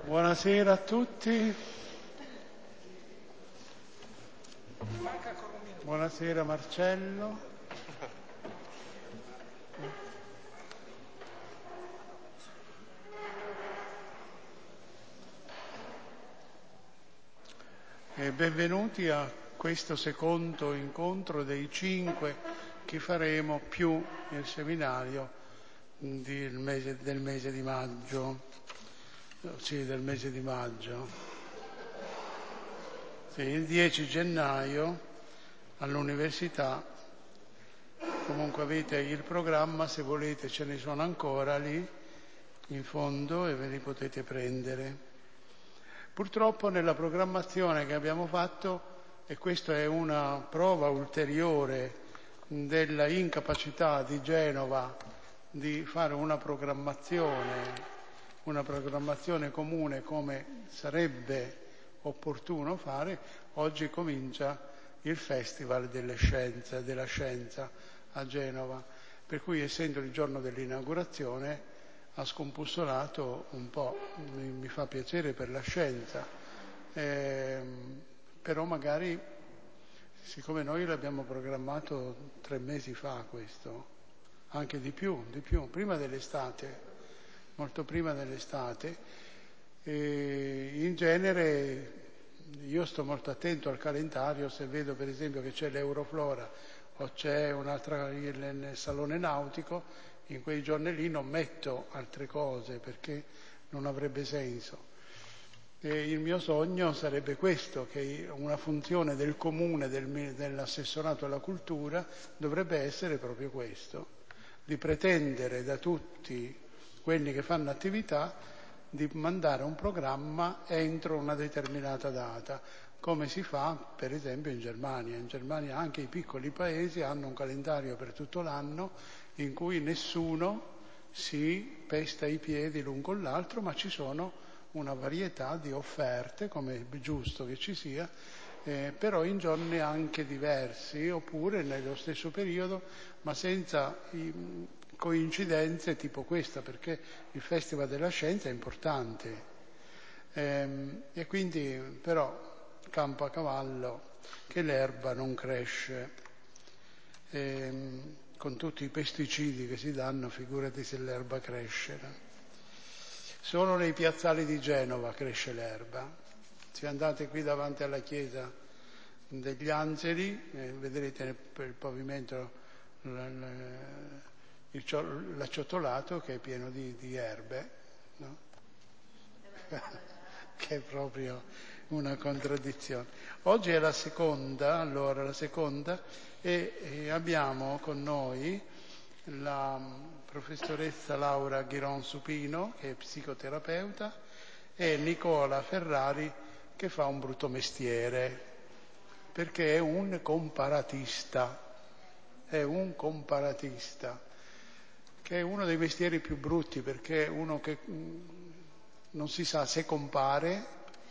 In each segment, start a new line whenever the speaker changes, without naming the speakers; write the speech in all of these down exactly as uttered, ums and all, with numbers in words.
Buonasera a tutti. Buonasera Marcello. E benvenuti a questo secondo incontro dei cinque che faremo più nel seminario del mese, del mese di maggio. Sì, del mese di maggio. Sì, il dieci gennaio all'università, comunque avete il programma, se volete ce ne sono ancora lì in fondo e ve li potete prendere. Purtroppo nella programmazione che abbiamo fatto, e questa è una prova ulteriore della incapacità di Genova di fare una programmazione una programmazione comune come sarebbe opportuno fare, oggi comincia il Festival delle Scienze, della Scienza a Genova, per cui essendo il giorno dell'inaugurazione ha scompussolato un po', mi, mi fa piacere per la scienza, eh, però magari, siccome noi l'abbiamo programmato tre mesi fa questo, anche di più, di più, prima dell'estate, molto prima dell'estate, e in genere io sto molto attento al calendario, se vedo per esempio che c'è l'Euroflora o c'è un'altra nel Salone Nautico, in quei giorni lì non metto altre cose perché non avrebbe senso. E il mio sogno sarebbe questo, che una funzione del comune, del, dell'assessorato alla cultura, dovrebbe essere proprio questo, di pretendere da tutti quelli che fanno attività di mandare un programma entro una determinata data, come si fa per esempio in Germania. In Germania anche i piccoli paesi hanno un calendario per tutto l'anno in cui nessuno si pesta i piedi l'un con l'altro, ma ci sono una varietà di offerte, come è giusto che ci sia, eh, però in giorni anche diversi, oppure nello stesso periodo, ma senza i, coincidenze tipo questa, perché il Festival della Scienza è importante. Ehm, e quindi però campo a cavallo che l'erba non cresce. Ehm, con tutti i pesticidi che si danno, figurati se l'erba cresce. Solo nei piazzali di Genova cresce l'erba. Se andate qui davanti alla chiesa degli Angeli, eh, vedrete per il pavimento l'acciottolato che è pieno di, di erbe, no? Che è proprio una contraddizione. Oggi è la seconda, allora la seconda, e, e abbiamo con noi la professoressa Laura Ghiron Supino, che è psicoterapeuta, e Nicola Ferrari, che fa un brutto mestiere, perché è un comparatista, è un comparatista, che è uno dei mestieri più brutti, perché è uno che non si sa se compare,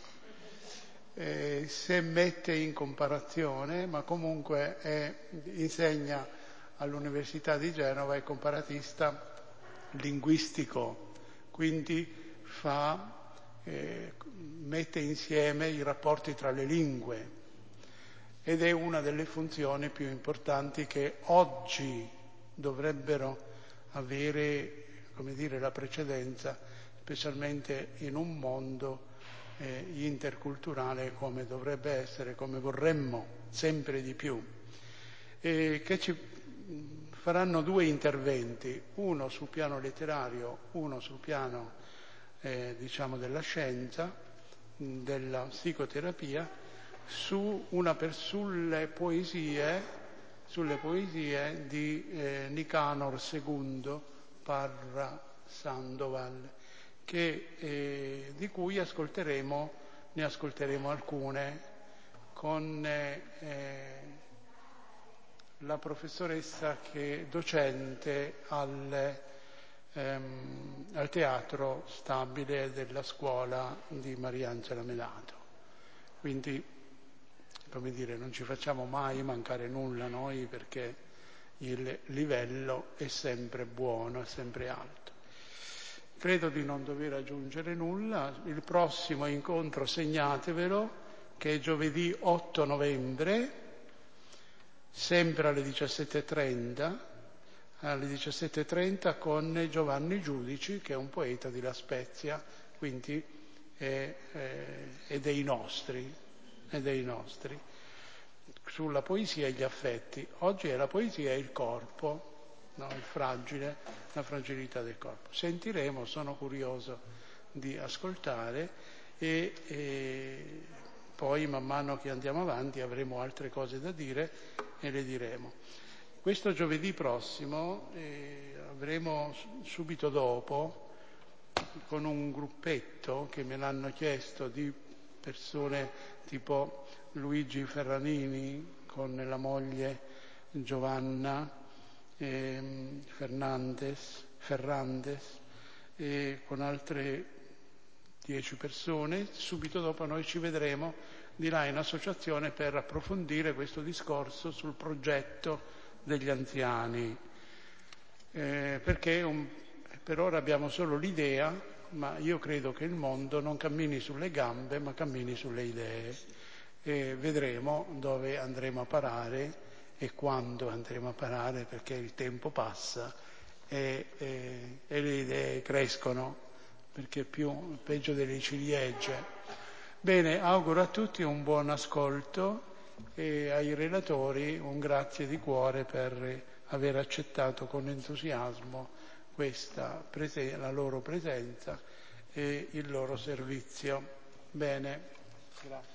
eh, se mette in comparazione, ma comunque è, insegna all'Università di Genova, è comparatista linguistico, quindi fa, eh, mette insieme i rapporti tra le lingue ed è una delle funzioni più importanti che oggi dovrebbero avere, come dire, la precedenza, specialmente in un mondo eh, interculturale come dovrebbe essere, come vorremmo sempre di più. E che ci faranno due interventi, uno sul piano letterario, uno sul piano eh, diciamo della scienza, della psicoterapia, su una per, sulle poesie, sulle poesie di eh, Nicanor secondo Parra Sandoval, che, eh, di cui ascolteremo, ne ascolteremo alcune con eh, la professoressa che è docente al, ehm, al Teatro Stabile della scuola di Mariangela Melato. Quindi, come dire, non ci facciamo mai mancare nulla noi, perché il livello è sempre buono, è sempre alto. Credo di non dover aggiungere nulla. Il prossimo incontro segnatevelo, che è giovedì otto novembre, sempre alle diciassette e trenta, alle diciassette e trenta con Giovanni Giudici, che è un poeta di La Spezia, quindi è, è, è dei nostri, è dei nostri, sulla poesia e gli affetti. Oggi è la poesia e il corpo, no, il fragile, la fragilità del corpo. Sentiremo, sono curioso di ascoltare e, e poi man mano che andiamo avanti avremo altre cose da dire e le diremo. Questo giovedì prossimo eh, avremo subito dopo, con un gruppetto che me l'hanno chiesto di persone tipo Luigi Ferranini con la moglie Giovanna eh, Fernandez, Ferrandes e con altre dieci persone. Subito dopo noi ci vedremo di là in associazione per approfondire questo discorso sul progetto degli anziani, eh, perché un, per ora abbiamo solo l'idea, ma io credo che il mondo non cammini sulle gambe ma cammini sulle idee, e vedremo dove andremo a parare e quando andremo a parare, perché il tempo passa e, e, e le idee crescono, perché più peggio delle ciliegie. Bene, auguro a tutti un buon ascolto e ai relatori un grazie di cuore per aver accettato con entusiasmo questa prese- la loro presenza e il loro servizio. Bene, grazie.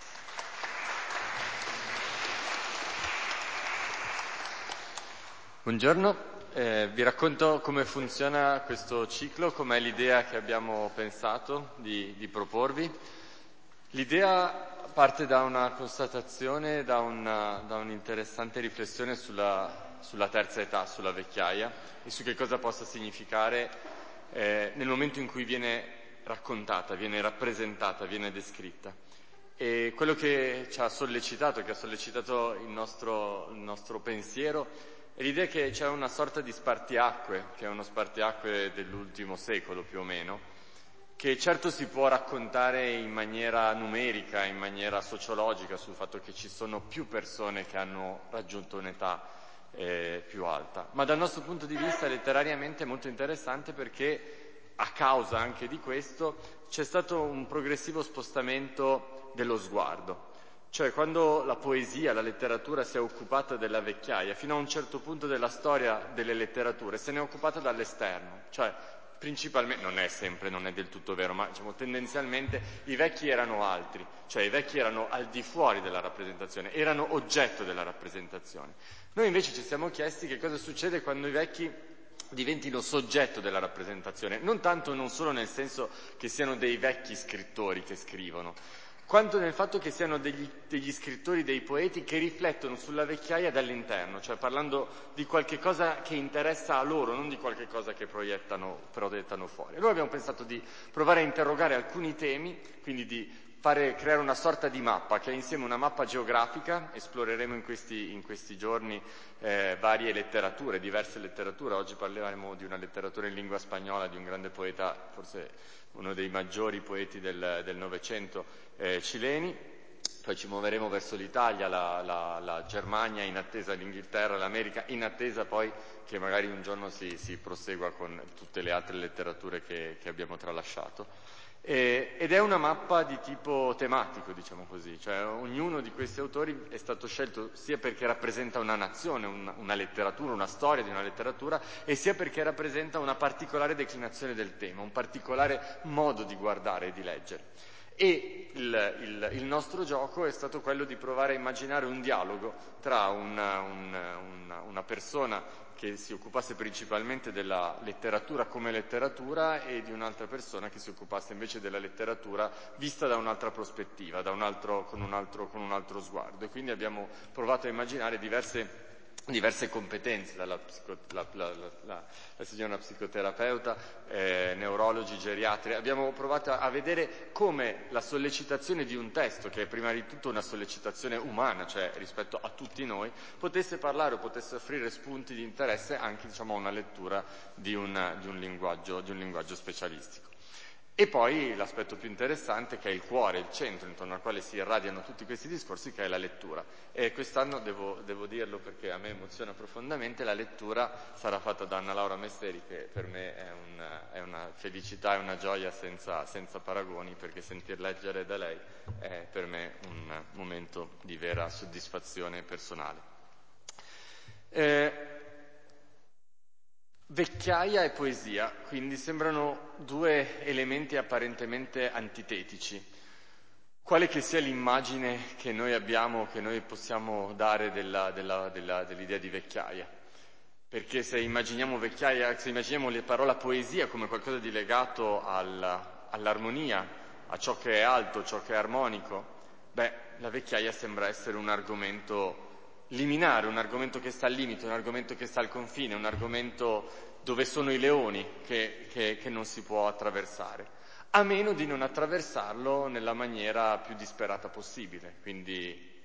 Buongiorno, eh, vi racconto come funziona questo ciclo, com'è l'idea che abbiamo pensato di, di proporvi. L'idea parte da una constatazione, da, una, da un'interessante riflessione sulla, sulla terza età, sulla vecchiaia e su che cosa possa significare eh, nel momento in cui viene raccontata, viene rappresentata, viene descritta. E quello che ci ha sollecitato, che ha sollecitato il nostro, il nostro pensiero, è l'idea che c'è una sorta di spartiacque, che è uno spartiacque dell'ultimo secolo più o meno, che certo si può raccontare in maniera numerica, in maniera sociologica, sul fatto che ci sono più persone che hanno raggiunto un'età eh, più alta, ma dal nostro punto di vista letterariamente è molto interessante perché a causa anche di questo c'è stato un progressivo spostamento dello sguardo. Cioè, quando la poesia, la letteratura si è occupata della vecchiaia, fino a un certo punto della storia delle letterature, se ne è occupata dall'esterno. Cioè, principalmente, non è sempre, non è del tutto vero, ma diciamo tendenzialmente i vecchi erano altri. Cioè, i vecchi erano al di fuori della rappresentazione, erano oggetto della rappresentazione. Noi invece ci siamo chiesti che cosa succede quando i vecchi diventino soggetto della rappresentazione. Non tanto, non solo nel senso che siano dei vecchi scrittori che scrivono, quanto nel fatto che siano degli, degli scrittori, dei poeti che riflettono sulla vecchiaia dall'interno, cioè parlando di qualche cosa che interessa a loro, non di qualche cosa che proiettano, proiettano fuori. Allora abbiamo pensato di provare a interrogare alcuni temi, quindi di fare, creare una sorta di mappa, che è insieme una mappa geografica. Esploreremo in questi, in questi giorni eh, varie letterature, diverse letterature. Oggi parleremo di una letteratura in lingua spagnola, di un grande poeta, forse uno dei maggiori poeti del, del Novecento, eh, cileni. Poi ci muoveremo verso l'Italia, la, la, la Germania in attesa, l'Inghilterra, l'America in attesa poi che magari un giorno si, si prosegua con tutte le altre letterature che, che abbiamo tralasciato. E, ed è una mappa di tipo tematico, diciamo così, cioè ognuno di questi autori è stato scelto sia perché rappresenta una nazione, una, una letteratura, una storia di una letteratura, e sia perché rappresenta una particolare declinazione del tema, un particolare modo di guardare e di leggere. E il, il, il nostro gioco è stato quello di provare a immaginare un dialogo tra una, una, una, una persona che si occupasse principalmente della letteratura come letteratura e di un'altra persona che si occupasse invece della letteratura vista da un'altra prospettiva, da un altro, con, un altro, con un altro sguardo. E quindi abbiamo provato a immaginare diverse diverse competenze, dalla psico, la, la, la, la, la signora psicoterapeuta, eh, neurologi, geriatri. Abbiamo provato a vedere come la sollecitazione di un testo, che è prima di tutto una sollecitazione umana, cioè rispetto a tutti noi, potesse parlare o potesse offrire spunti di interesse anche, diciamo, a una lettura di un, di un linguaggio, di un linguaggio specialistico. E poi l'aspetto più interessante, che è il cuore, il centro intorno al quale si irradiano tutti questi discorsi, che è la lettura. E quest'anno, devo, devo dirlo perché a me emoziona profondamente, la lettura sarà fatta da Anna Laura Mesteri, che per me è, un, è una felicità e una gioia senza, senza paragoni, perché sentir leggere da lei è per me un momento di vera soddisfazione personale. Eh, Vecchiaia e poesia, quindi sembrano due elementi apparentemente antitetici. Quale che sia l'immagine che noi abbiamo, che noi possiamo dare della, della, della, dell'idea di vecchiaia? Perché se immaginiamo vecchiaia, se immaginiamo la parola poesia come qualcosa di legato alla, all'armonia, a ciò che è alto, ciò che è armonico, beh, la vecchiaia sembra essere un argomento liminare, un argomento che sta al limite, un argomento che sta al confine, un argomento dove sono i leoni che, che, che non si può attraversare, a meno di non attraversarlo nella maniera più disperata possibile, quindi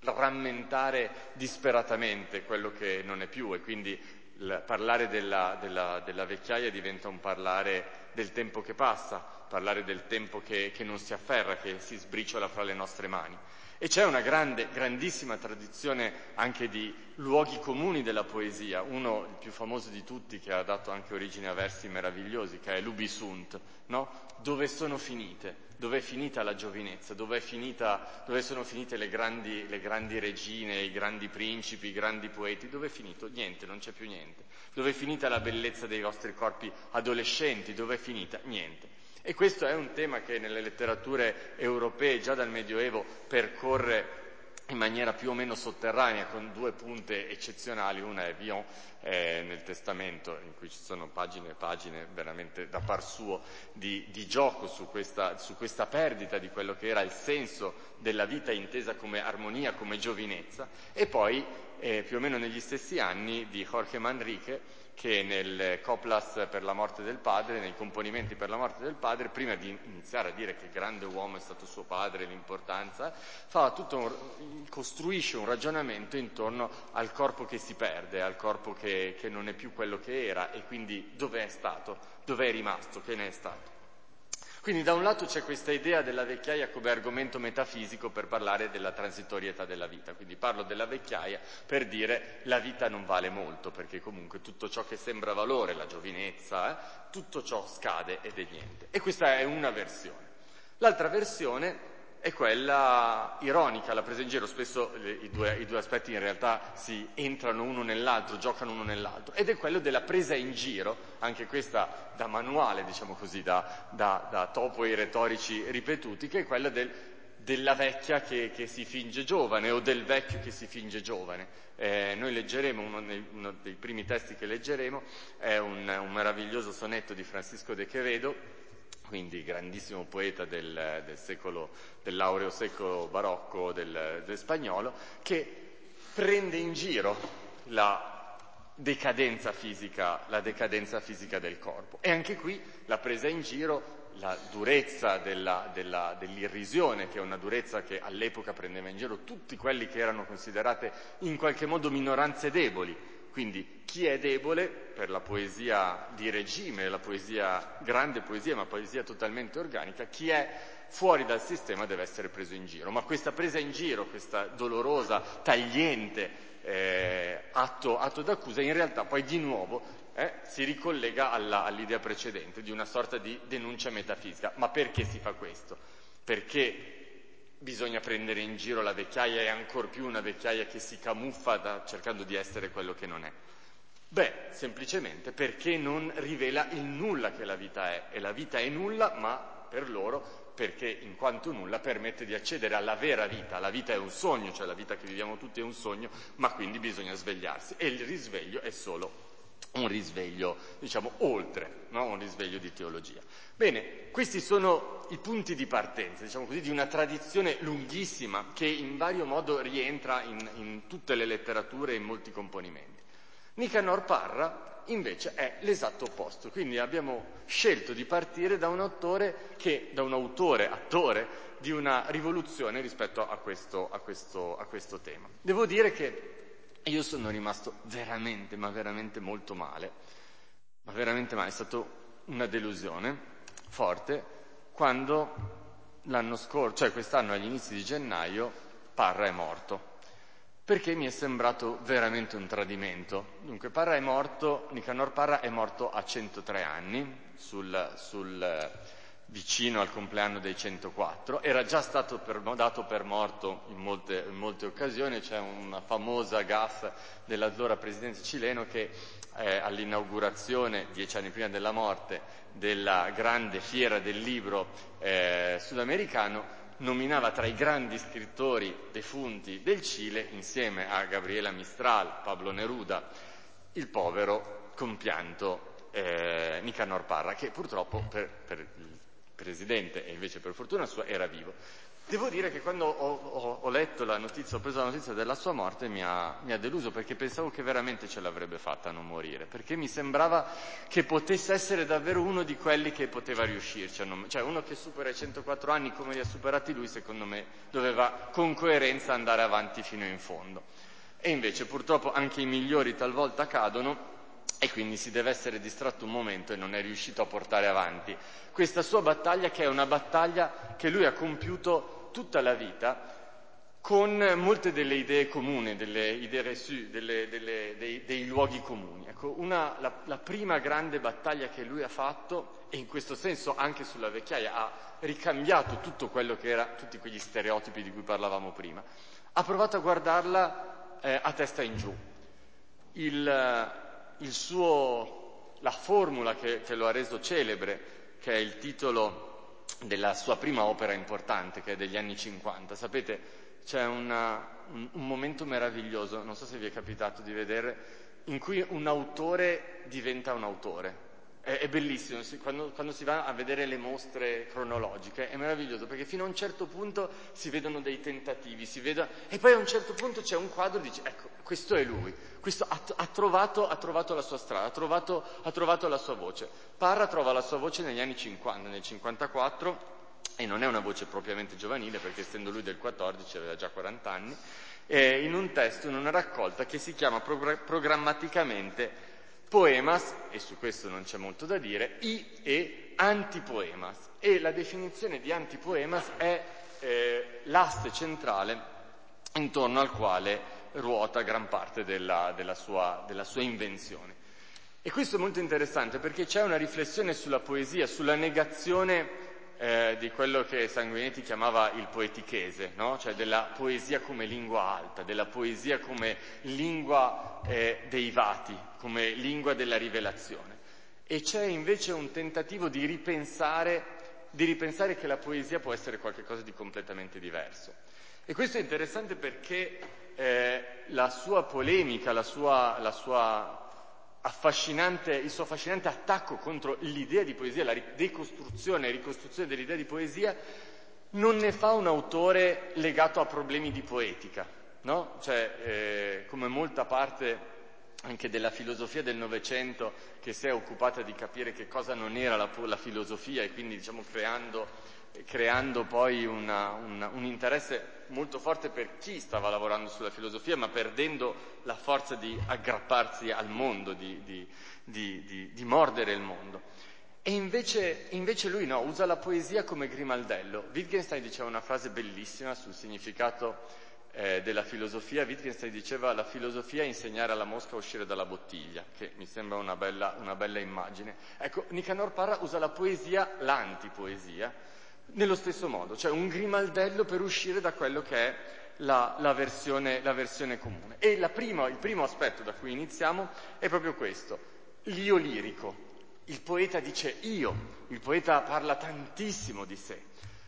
rammentare disperatamente quello che non è più, e quindi il, parlare della, della, della vecchiaia diventa un parlare del tempo che passa, parlare del tempo che, che non si afferra, che si sbriciola fra le nostre mani. E c'è una grande, grandissima tradizione anche di luoghi comuni della poesia, uno, il più famoso di tutti, che ha dato anche origine a versi meravigliosi, che è l'Ubisunt, no? Dove sono finite? Dove è finita la giovinezza? Dove, è finita, dove sono finite le grandi, le grandi regine, i grandi principi, i grandi poeti? Dove è finito? Niente, non c'è più niente. Dove è finita la bellezza dei vostri corpi adolescenti? Dove è finita? Niente. E questo è un tema che nelle letterature europee già dal Medioevo percorre in maniera più o meno sotterranea, con due punte eccezionali. Una è Villon eh, nel Testamento, in cui ci sono pagine e pagine veramente da par suo di, di gioco su questa, su questa perdita di quello che era il senso della vita intesa come armonia, come giovinezza, e poi eh, più o meno negli stessi anni di Jorge Manrique, che nel Coplas per la morte del padre, nei componimenti per la morte del padre, prima di iniziare a dire che grande uomo è stato suo padre, l'importanza, fa tutto un, costruisce un ragionamento intorno al corpo che si perde, al corpo che, che non è più quello che era, e quindi dove è stato, dove è rimasto, che ne è stato. Quindi da un lato c'è questa idea della vecchiaia come argomento metafisico per parlare della transitorietà della vita, quindi parlo della vecchiaia per dire la vita non vale molto, perché comunque tutto ciò che sembra valore, la giovinezza, eh, tutto ciò scade ed è niente. E questa è una versione. L'altra versione è quella ironica, la presa in giro, spesso le, i, due, i due aspetti in realtà si entrano uno nell'altro, giocano uno nell'altro, ed è quello della presa in giro, anche questa da manuale, diciamo così, da, da, da topoi retorici ripetuti, che è quella del, della vecchia che, che si finge giovane, o del vecchio che si finge giovane. Eh, noi leggeremo, uno dei, uno dei primi testi che leggeremo è un, un meraviglioso sonetto di Francisco de Quevedo, quindi grandissimo poeta del, del secolo, dell'aureo secolo barocco del, del spagnolo, che prende in giro la decadenza fisica, la decadenza fisica del corpo. E anche qui la presa in giro, la durezza della, della, dell'irrisione, che è una durezza che all'epoca prendeva in giro tutti quelli che erano considerate in qualche modo minoranze deboli. Quindi chi è debole, per la poesia di regime, la poesia, grande poesia, ma poesia totalmente organica, chi è fuori dal sistema deve essere preso in giro. Ma questa presa in giro, questa dolorosa, tagliente eh, atto, atto d'accusa, in realtà poi di nuovo eh, si ricollega alla, all'idea precedente di una sorta di denuncia metafisica. Ma perché si fa questo? Perché bisogna prendere in giro la vecchiaia, e ancor più una vecchiaia che si camuffa da, cercando di essere quello che non è? Beh, semplicemente perché non rivela il nulla che la vita è, e la vita è nulla, ma per loro, perché in quanto nulla permette di accedere alla vera vita. La vita è un sogno, cioè la vita che viviamo tutti è un sogno, ma quindi bisogna svegliarsi, e il risveglio è solo un risveglio, diciamo, oltre, no? Un risveglio di teologia. Bene, questi sono i punti di partenza, diciamo così, di una tradizione lunghissima che in vario modo rientra in, in tutte le letterature e in molti componimenti. Nicanor Parra invece è l'esatto opposto, quindi abbiamo scelto di partire da un autore che, da un autore, attore di una rivoluzione rispetto a questo, a questo, a questo tema. Devo dire che io sono rimasto veramente, ma veramente molto male, ma veramente male, è stata una delusione forte quando l'anno scorso, cioè quest'anno agli inizi di gennaio, Parra è morto, perché mi è sembrato veramente un tradimento. Dunque Parra è morto, Nicanor Parra è morto a centotré anni, sul, sul vicino al compleanno dei centoquattro, era già stato per, dato per morto in molte, in molte occasioni. C'è una famosa gaffe dell'allora presidente cileno che eh, all'inaugurazione, dieci anni prima della morte, della grande fiera del libro eh, sudamericano, nominava tra i grandi scrittori defunti del Cile, insieme a Gabriela Mistral, Pablo Neruda, il povero compianto eh, Nicanor Parra, che purtroppo per, per il presidente, e invece per fortuna sua, era vivo. Devo dire che quando ho, ho, ho letto la notizia, ho preso la notizia della sua morte, mi ha, mi ha deluso, perché pensavo che veramente ce l'avrebbe fatta a non morire, perché mi sembrava che potesse essere davvero uno di quelli che poteva riuscirci a non, cioè uno che supera i centoquattro anni come li ha superati lui, secondo me doveva con coerenza andare avanti fino in fondo. E invece purtroppo anche i migliori talvolta cadono, e quindi si deve essere distratto un momento e non è riuscito a portare avanti questa sua battaglia, che è una battaglia che lui ha compiuto tutta la vita con molte delle idee comuni, delle idee reçue, delle, delle, dei, dei luoghi comuni. Ecco, una, la, la prima grande battaglia che lui ha fatto, e in questo senso anche sulla vecchiaia ha ricambiato tutto quello che era, tutti quegli stereotipi di cui parlavamo prima, ha provato a guardarla eh, a testa in giù. Il, il suo, la formula che, che lo ha reso celebre, che è il titolo della sua prima opera importante, che è degli anni cinquanta. Sapete, c'è una, un, un momento meraviglioso, non so se vi è capitato di vedere, in cui un autore diventa un autore. È, è bellissimo, si, quando, quando si va a vedere le mostre cronologiche, è meraviglioso, perché fino a un certo punto si vedono dei tentativi, si veda, e poi a un certo punto c'è un quadro e dice, ecco, questo è lui, questo ha, ha, trovato, ha trovato la sua strada, ha trovato, ha trovato la sua voce. Parra trova la sua voce negli anni cinquanta, nel cinquantaquattro, e non è una voce propriamente giovanile, perché essendo lui del quattordici aveva già quaranta anni, eh, in un testo, in una raccolta che si chiama progr- programmaticamente Poemas, e su questo non c'è molto da dire, i e antipoemas. E la definizione di antipoemas è eh, l'asse centrale intorno al quale ruota gran parte della, della, sua, della sua invenzione. E questo è molto interessante, perché c'è una riflessione sulla poesia, sulla negazione eh, di quello che Sanguinetti chiamava il poetichese, no? Cioè della poesia come lingua alta, della poesia come lingua eh, dei vati, come lingua della rivelazione. E c'è invece un tentativo di ripensare, di ripensare che la poesia può essere qualcosa di completamente diverso. E questo è interessante perché eh, la sua polemica, la sua, la sua affascinante, il suo affascinante attacco contro l'idea di poesia, la decostruzione e ricostruzione dell'idea di poesia, non ne fa un autore legato a problemi di poetica, no? Cioè, eh, come molta parte anche della filosofia del Novecento, che si è occupata di capire che cosa non era la, la filosofia, e quindi, diciamo, creando, creando poi una, una, un interesse molto forte per chi stava lavorando sulla filosofia, ma perdendo la forza di aggrapparsi al mondo, di, di, di, di, di mordere il mondo. E invece, invece lui no, usa la poesia come grimaldello. Wittgenstein diceva una frase bellissima sul significato eh, della filosofia. Wittgenstein diceva: la filosofia è insegnare alla mosca a uscire dalla bottiglia, che mi sembra una bella, una bella immagine. Ecco, Nicanor Parra usa la poesia, l'antipoesia, nello stesso modo, cioè un grimaldello per uscire da quello che è la, la, versione, la versione comune. E la prima, il primo aspetto da cui iniziamo è proprio questo, l'io lirico. Il poeta dice io, il poeta parla tantissimo di sé.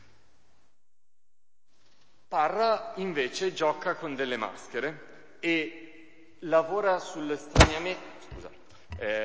Parra invece gioca con delle maschere e lavora sull'estraniamento, scusa, eh,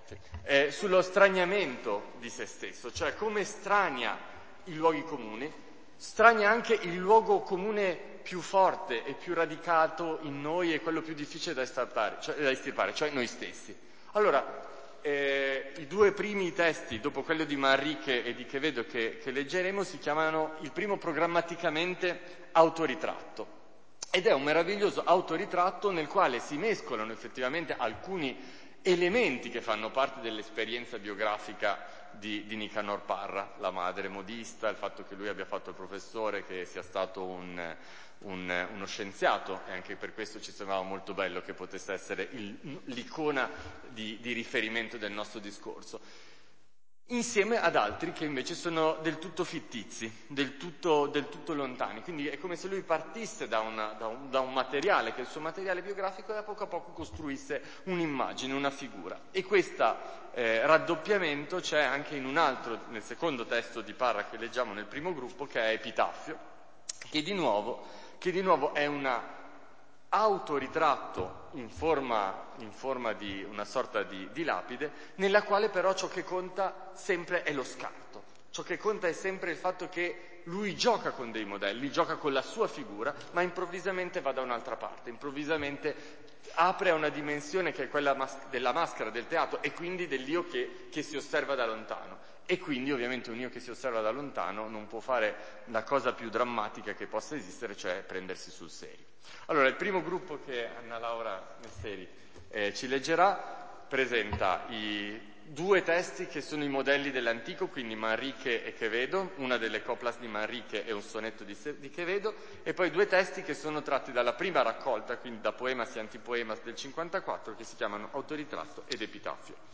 volte, eh, sullo straniamento di se stesso, cioè come strania i luoghi comuni, strania anche il luogo comune più forte e più radicato in noi e quello più difficile da estirpare, cioè, da estirpare, cioè noi stessi. Allora, eh, i due primi testi, dopo quello di Manrique e di Quevedo che, che leggeremo, si chiamano il primo programmaticamente autoritratto. Ed è un meraviglioso autoritratto nel quale si mescolano effettivamente alcuni elementi che fanno parte dell'esperienza biografica di, di Nicanor Parra, la madre modista, il fatto che lui abbia fatto il professore, che sia stato un, un, uno scienziato, e anche per questo ci sembrava molto bello che potesse essere il, l'icona di, di riferimento del nostro discorso. Insieme ad altri che invece sono del tutto fittizi, del tutto, del tutto lontani. Quindi è come se lui partisse da, una, da, un, da un materiale che è il suo materiale biografico e a poco a poco costruisse un'immagine, una figura. E questo eh, raddoppiamento c'è anche in un altro, nel secondo testo di Parra che leggiamo nel primo gruppo, che è Epitaffio, che di nuovo, che di nuovo è una autoritratto in forma, in forma di una sorta di, di lapide, nella quale però ciò che conta sempre è lo scarto. Ciò che conta è sempre il fatto che lui gioca con dei modelli, gioca con la sua figura, ma improvvisamente va da un'altra parte, improvvisamente apre a una dimensione che è quella mas- della maschera del teatro e quindi dell'io che, che si osserva da lontano. E quindi ovviamente un io che si osserva da lontano non può fare la cosa più drammatica che possa esistere, cioè prendersi sul serio. Allora, il primo gruppo che Anna Laura Messeri eh, ci leggerà presenta i due testi che sono i modelli dell'antico, quindi Manrique e Quevedo, una delle coplas di Manrique e un sonetto di, di Quevedo, e poi due testi che sono tratti dalla prima raccolta, quindi da Poemas e Antipoemas del cinquantaquattro, che si chiamano Autoritratto ed Epitaffio.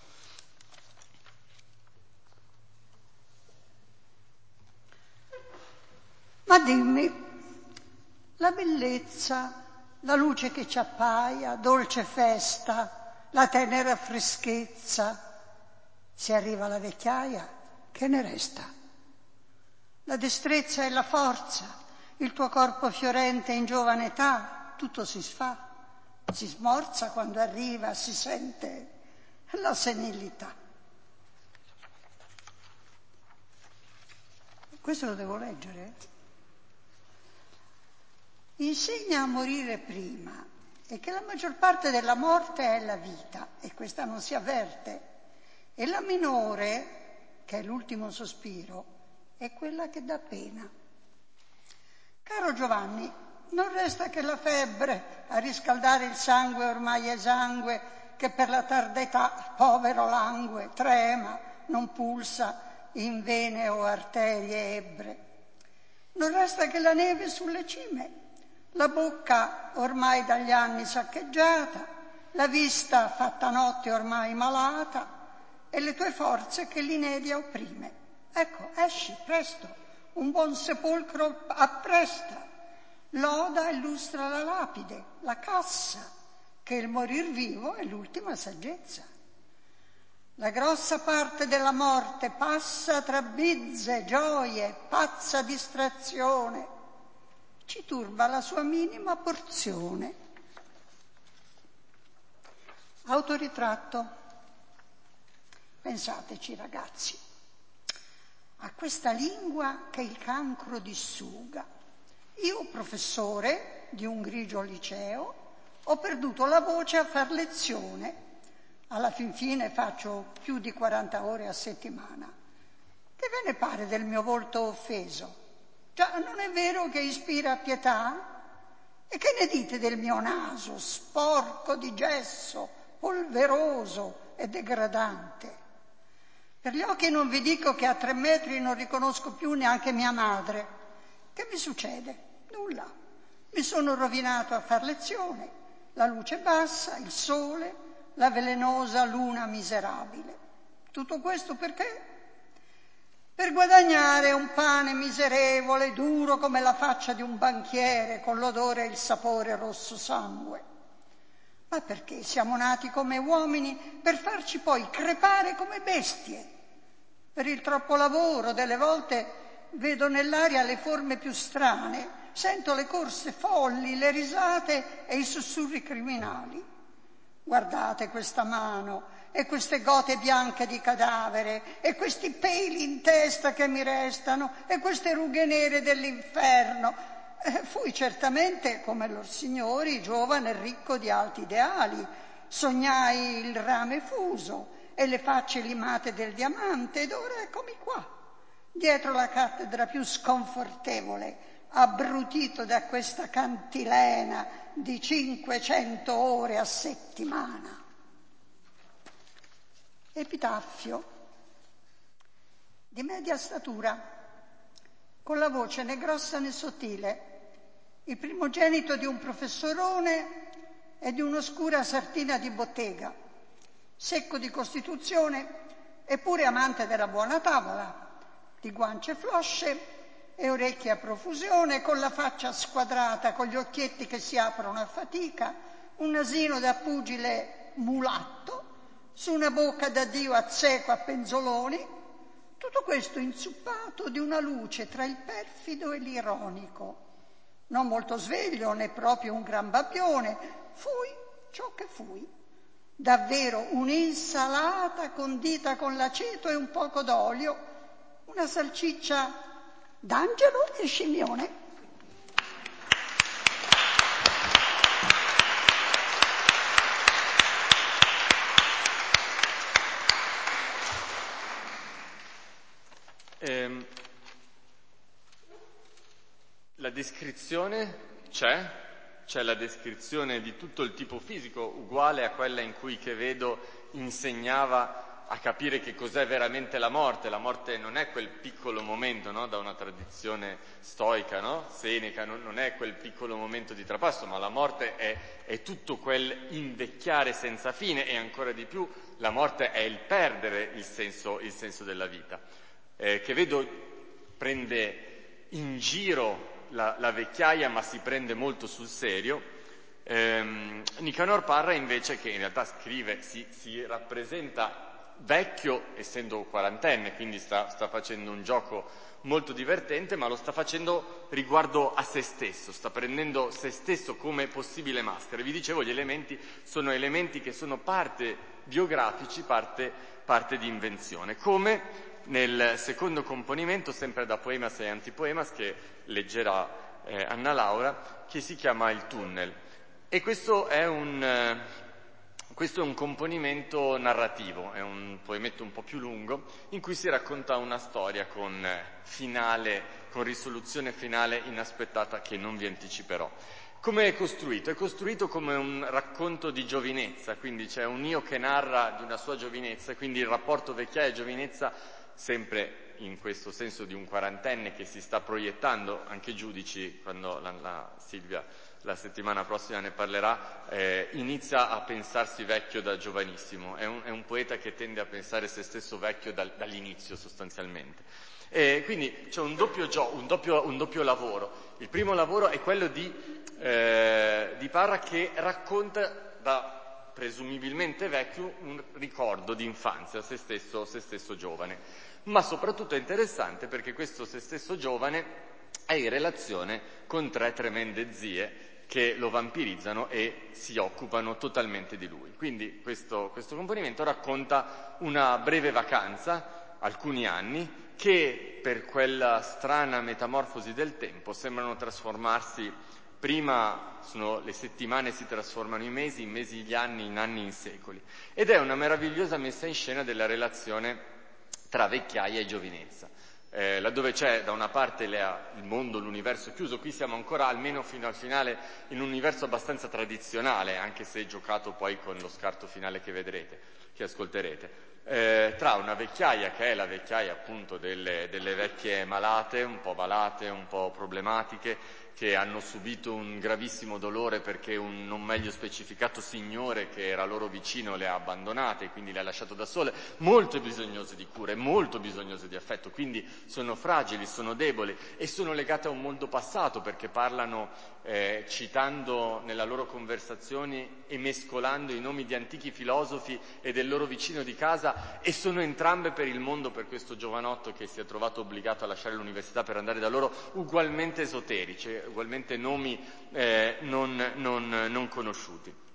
Ma dimmi, la bellezza, la luce che ci appaia, dolce festa, la tenera freschezza, se arriva la vecchiaia, che ne resta? La destrezza e la forza, il tuo corpo fiorente in giovane età, tutto si sfà, si smorza quando arriva, si sente la senilità. Questo lo devo leggere? Insegna a morire prima e che la maggior parte della morte è la vita, e questa non si avverte, e la minore, che è l'ultimo sospiro, è quella che dà pena. Caro Giovanni, non resta che la febbre a riscaldare il sangue ormai esangue, che per la tarda età, povero langue, trema, non pulsa in vene o arterie ebbre. Non resta che la neve sulle cime, la bocca ormai dagli anni saccheggiata, la vista fatta notte ormai malata e le tue forze che l'inedia opprime. Ecco, esci presto, un buon sepolcro appresta, loda e illustra la lapide, la cassa, che il morir vivo è l'ultima saggezza. La grossa parte della morte passa tra bizze, gioie, pazza distrazione, ci turba la sua minima porzione. Autoritratto. Pensateci, ragazzi, a questa lingua che il cancro dissuga. Io, professore di un grigio liceo, ho perduto la voce a far lezione. Alla fin fine faccio più di quaranta ore a settimana. Che ve ne pare del mio volto offeso? Già, non è vero che ispira pietà? E che ne dite del mio naso, sporco di gesso, polveroso e degradante? Per gli occhi non vi dico che a tre metri non riconosco più neanche mia madre. Che mi succede? Nulla. Mi sono rovinato a far lezione, la luce bassa, il sole, la velenosa luna miserabile. Tutto questo perché? Per guadagnare un pane miserevole, duro come la faccia di un banchiere, con l'odore e il sapore rosso sangue. Ma perché siamo nati come uomini per farci poi crepare come bestie? Per il troppo lavoro, delle volte vedo nell'aria le forme più strane, sento le corse folli, le risate e i sussurri criminali. Guardate questa mano e queste gote bianche di cadavere e questi peli in testa che mi restano e queste rughe nere dell'inferno. Eh, fui certamente, come lor signori, giovane e ricco di alti ideali. Sognai il rame fuso e le facce limate del diamante ed ora eccomi qua, dietro la cattedra più sconfortevole, abbrutito da questa cantilena di cinquecento ore a settimana. Epitaffio. Di media statura, con la voce né grossa né sottile, il primogenito di un professorone e di un'oscura sartina di bottega, secco di costituzione eppure amante della buona tavola, di guance flosce e orecchie a profusione, con la faccia squadrata, con gli occhietti che si aprono a fatica, un nasino da pugile mulatto, su una bocca da Dio azzeco a penzoloni, tutto questo inzuppato di una luce tra il perfido e l'ironico. Non molto sveglio né proprio un gran babbione, fui ciò che fui, davvero un'insalata condita con l'aceto e un poco d'olio, una salsiccia d'Angelo e Scipione.
Ehm, la descrizione c'è, c'è la descrizione di tutto il tipo fisico, uguale a quella in cui Quevedo insegnava a capire che cos'è veramente la morte. La morte non è quel piccolo momento, no? Da una tradizione stoica, no? Seneca, non, non è quel piccolo momento di trapasso, ma la morte è, è tutto quel invecchiare senza fine, e ancora di più la morte è il perdere il senso, il senso della vita. Eh, Quevedo prende in giro la, la vecchiaia, ma si prende molto sul serio. Eh, Nicanor Parra invece, che in realtà scrive, si, si rappresenta vecchio essendo quarantenne, quindi sta, sta facendo un gioco molto divertente, ma lo sta facendo riguardo a se stesso, sta prendendo se stesso come possibile maschera. Vi dicevo, gli elementi sono elementi che sono parte biografici, parte, parte di invenzione, come nel secondo componimento, sempre da Poemas e Antipoemas, che leggerà eh, Anna Laura, che si chiama Il tunnel. E questo è un... Eh, Questo è un componimento narrativo, è un poemetto un po' più lungo, in cui si racconta una storia con finale, con risoluzione finale inaspettata che non vi anticiperò. Come è costruito? È costruito come un racconto di giovinezza, quindi c'è un io che narra di una sua giovinezza, quindi il rapporto vecchiaia e giovinezza, sempre in questo senso di un quarantenne che si sta proiettando, anche Giudici, quando la, la Silvia la settimana prossima ne parlerà, eh, inizia a pensarsi vecchio da giovanissimo, è un, è un poeta che tende a pensare se stesso vecchio dal, dall'inizio sostanzialmente. E quindi c'è un doppio, gio- un, doppio, un doppio lavoro. Il primo lavoro è quello di, eh, di Parra, che racconta da presumibilmente vecchio un ricordo di infanzia, se stesso, se stesso giovane. Ma soprattutto è interessante perché questo se stesso giovane è in relazione con tre tremende zie che lo vampirizzano e si occupano totalmente di lui. Quindi questo, questo componimento racconta una breve vacanza, alcuni anni, che per quella strana metamorfosi del tempo sembrano trasformarsi, prima sono le settimane si trasformano in mesi, in mesi gli anni, in anni in secoli. Ed è una meravigliosa messa in scena della relazione tra vecchiaia e giovinezza. Eh, laddove c'è da una parte le, il mondo, l'universo chiuso, qui siamo ancora, almeno fino al finale, in un universo abbastanza tradizionale, anche se giocato poi con lo scarto finale che vedrete, che ascolterete, eh, tra una vecchiaia che è la vecchiaia appunto delle, delle vecchie malate, un po' malate, un po' problematiche, che hanno subito un gravissimo dolore perché un non meglio specificato signore che era loro vicino le ha abbandonate e quindi le ha lasciato da sole, molto bisognose di cure, molto bisognose di affetto, quindi sono fragili, sono deboli e sono legate a un mondo passato, perché parlano eh, citando nella loro conversazioni e mescolando i nomi di antichi filosofi e del loro vicino di casa, e sono entrambe per il mondo, per questo giovanotto che si è trovato obbligato a lasciare l'università per andare da loro, ugualmente esoterici, ugualmente nomi eh, non, non, non conosciuti.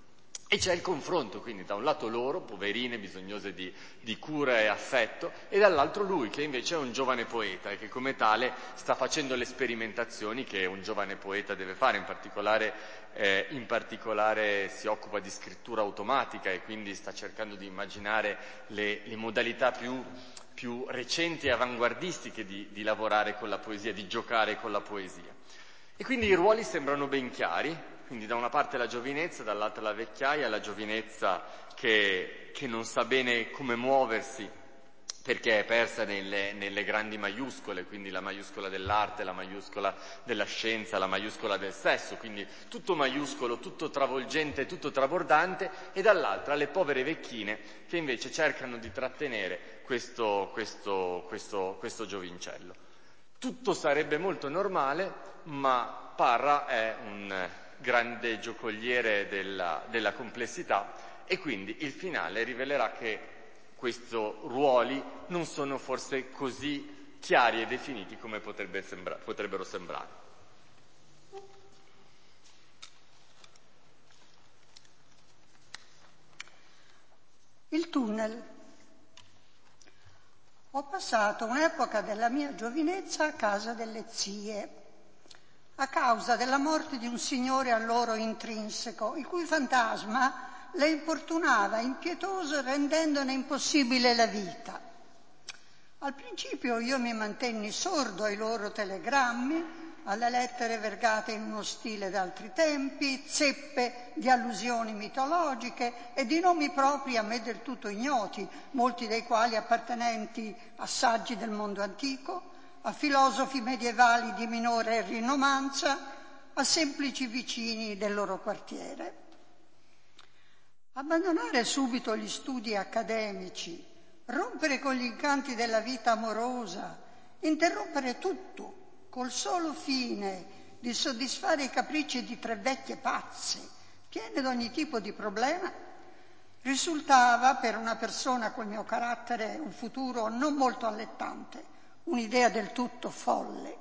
E c'è il confronto, quindi da un lato loro, poverine, bisognose di, di cura e affetto, e dall'altro lui, che invece è un giovane poeta e che come tale sta facendo le sperimentazioni che un giovane poeta deve fare, in particolare, eh, in particolare si occupa di scrittura automatica e quindi sta cercando di immaginare le, le modalità più, più recenti e avanguardistiche di, di lavorare con la poesia, di giocare con la poesia. E quindi i ruoli sembrano ben chiari. Quindi da una parte la giovinezza, dall'altra la vecchiaia, la giovinezza che, che non sa bene come muoversi perché è persa nelle, nelle grandi maiuscole, quindi la maiuscola dell'arte, la maiuscola della scienza, la maiuscola del sesso, quindi tutto maiuscolo, tutto travolgente, tutto trabordante, e dall'altra le povere vecchine che invece cercano di trattenere questo, questo, questo, questo giovincello. Tutto sarebbe molto normale, ma Parra è un grande giocoliere della, della complessità e quindi il finale rivelerà che questi ruoli non sono forse così chiari e definiti come potrebbe sembra, potrebbero sembrare.
Il tunnel. Ho passato un'epoca della mia giovinezza a casa delle zie, a causa della morte di un signore a loro intrinseco, il cui fantasma le importunava impietoso rendendone impossibile la vita. Al principio io mi mantenni sordo ai loro telegrammi, alle lettere vergate in uno stile d'altri tempi, zeppe di allusioni mitologiche e di nomi propri a me del tutto ignoti, molti dei quali appartenenti a saggi del mondo antico, a filosofi medievali di minore rinomanza, a semplici vicini del loro quartiere. Abbandonare subito gli studi accademici, rompere con gli incanti della vita amorosa, interrompere tutto col solo fine di soddisfare i capricci di tre vecchie pazze, piene di ogni tipo di problema, risultava per una persona col mio carattere un futuro non molto allettante, un'idea del tutto folle.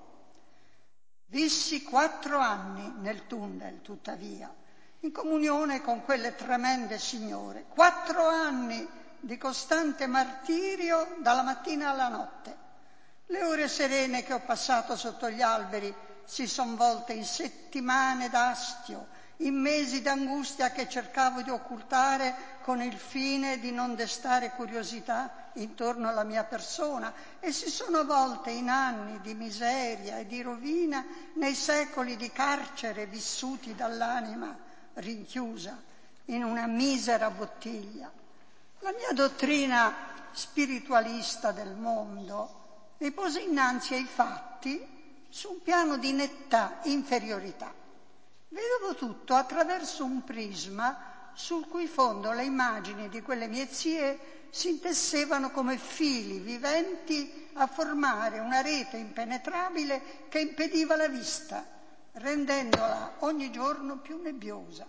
Vissi quattro anni nel tunnel, tuttavia, in comunione con quelle tremende signore, quattro anni di costante martirio dalla mattina alla notte. Le ore serene che ho passato sotto gli alberi si son volte in settimane d'astio, in mesi d'angustia che cercavo di occultare con il fine di non destare curiosità intorno alla mia persona, e si sono volte in anni di miseria e di rovina nei secoli di carcere vissuti dall'anima rinchiusa in una misera bottiglia. La mia dottrina spiritualista del mondo mi pose innanzi ai fatti su un piano di netta inferiorità. Vedevo tutto attraverso un prisma sul cui fondo le immagini di quelle mie zie si intessevano come fili viventi a formare una rete impenetrabile che impediva la vista, rendendola ogni giorno più nebbiosa.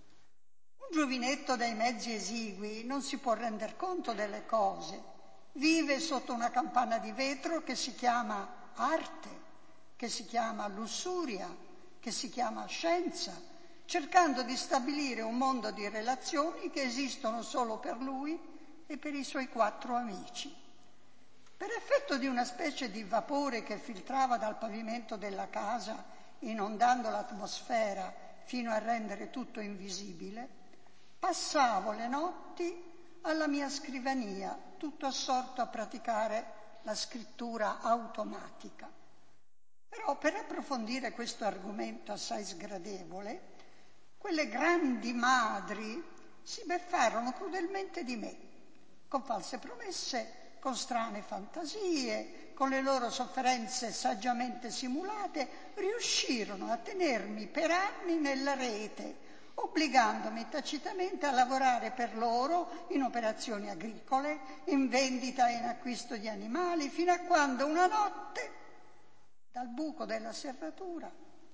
Un giovinetto dai mezzi esigui non si può render conto delle cose, vive sotto una campana di vetro che si chiama arte, che si chiama lussuria, che si chiama scienza, cercando di stabilire un mondo di relazioni che esistono solo per lui e per i suoi quattro amici. Per effetto di una specie di vapore che filtrava dal pavimento della casa, inondando l'atmosfera fino a rendere tutto invisibile, passavo le notti alla mia scrivania, tutto assorto a praticare la scrittura automatica. Però per approfondire questo argomento assai sgradevole, quelle grandi madri si beffarono crudelmente di me, con false promesse, con strane fantasie, con le loro sofferenze saggiamente simulate, riuscirono a tenermi per anni nella rete, obbligandomi tacitamente a lavorare per loro in operazioni agricole, in vendita e in acquisto di animali, fino a quando una notte, dal buco della serratura,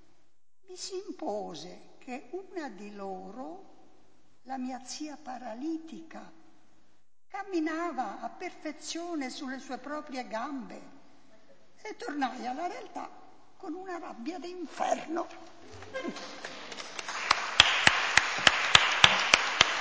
mi si impose che una di loro, la mia zia paralitica, camminava a perfezione sulle sue proprie gambe, e tornai alla realtà con una rabbia d'inferno.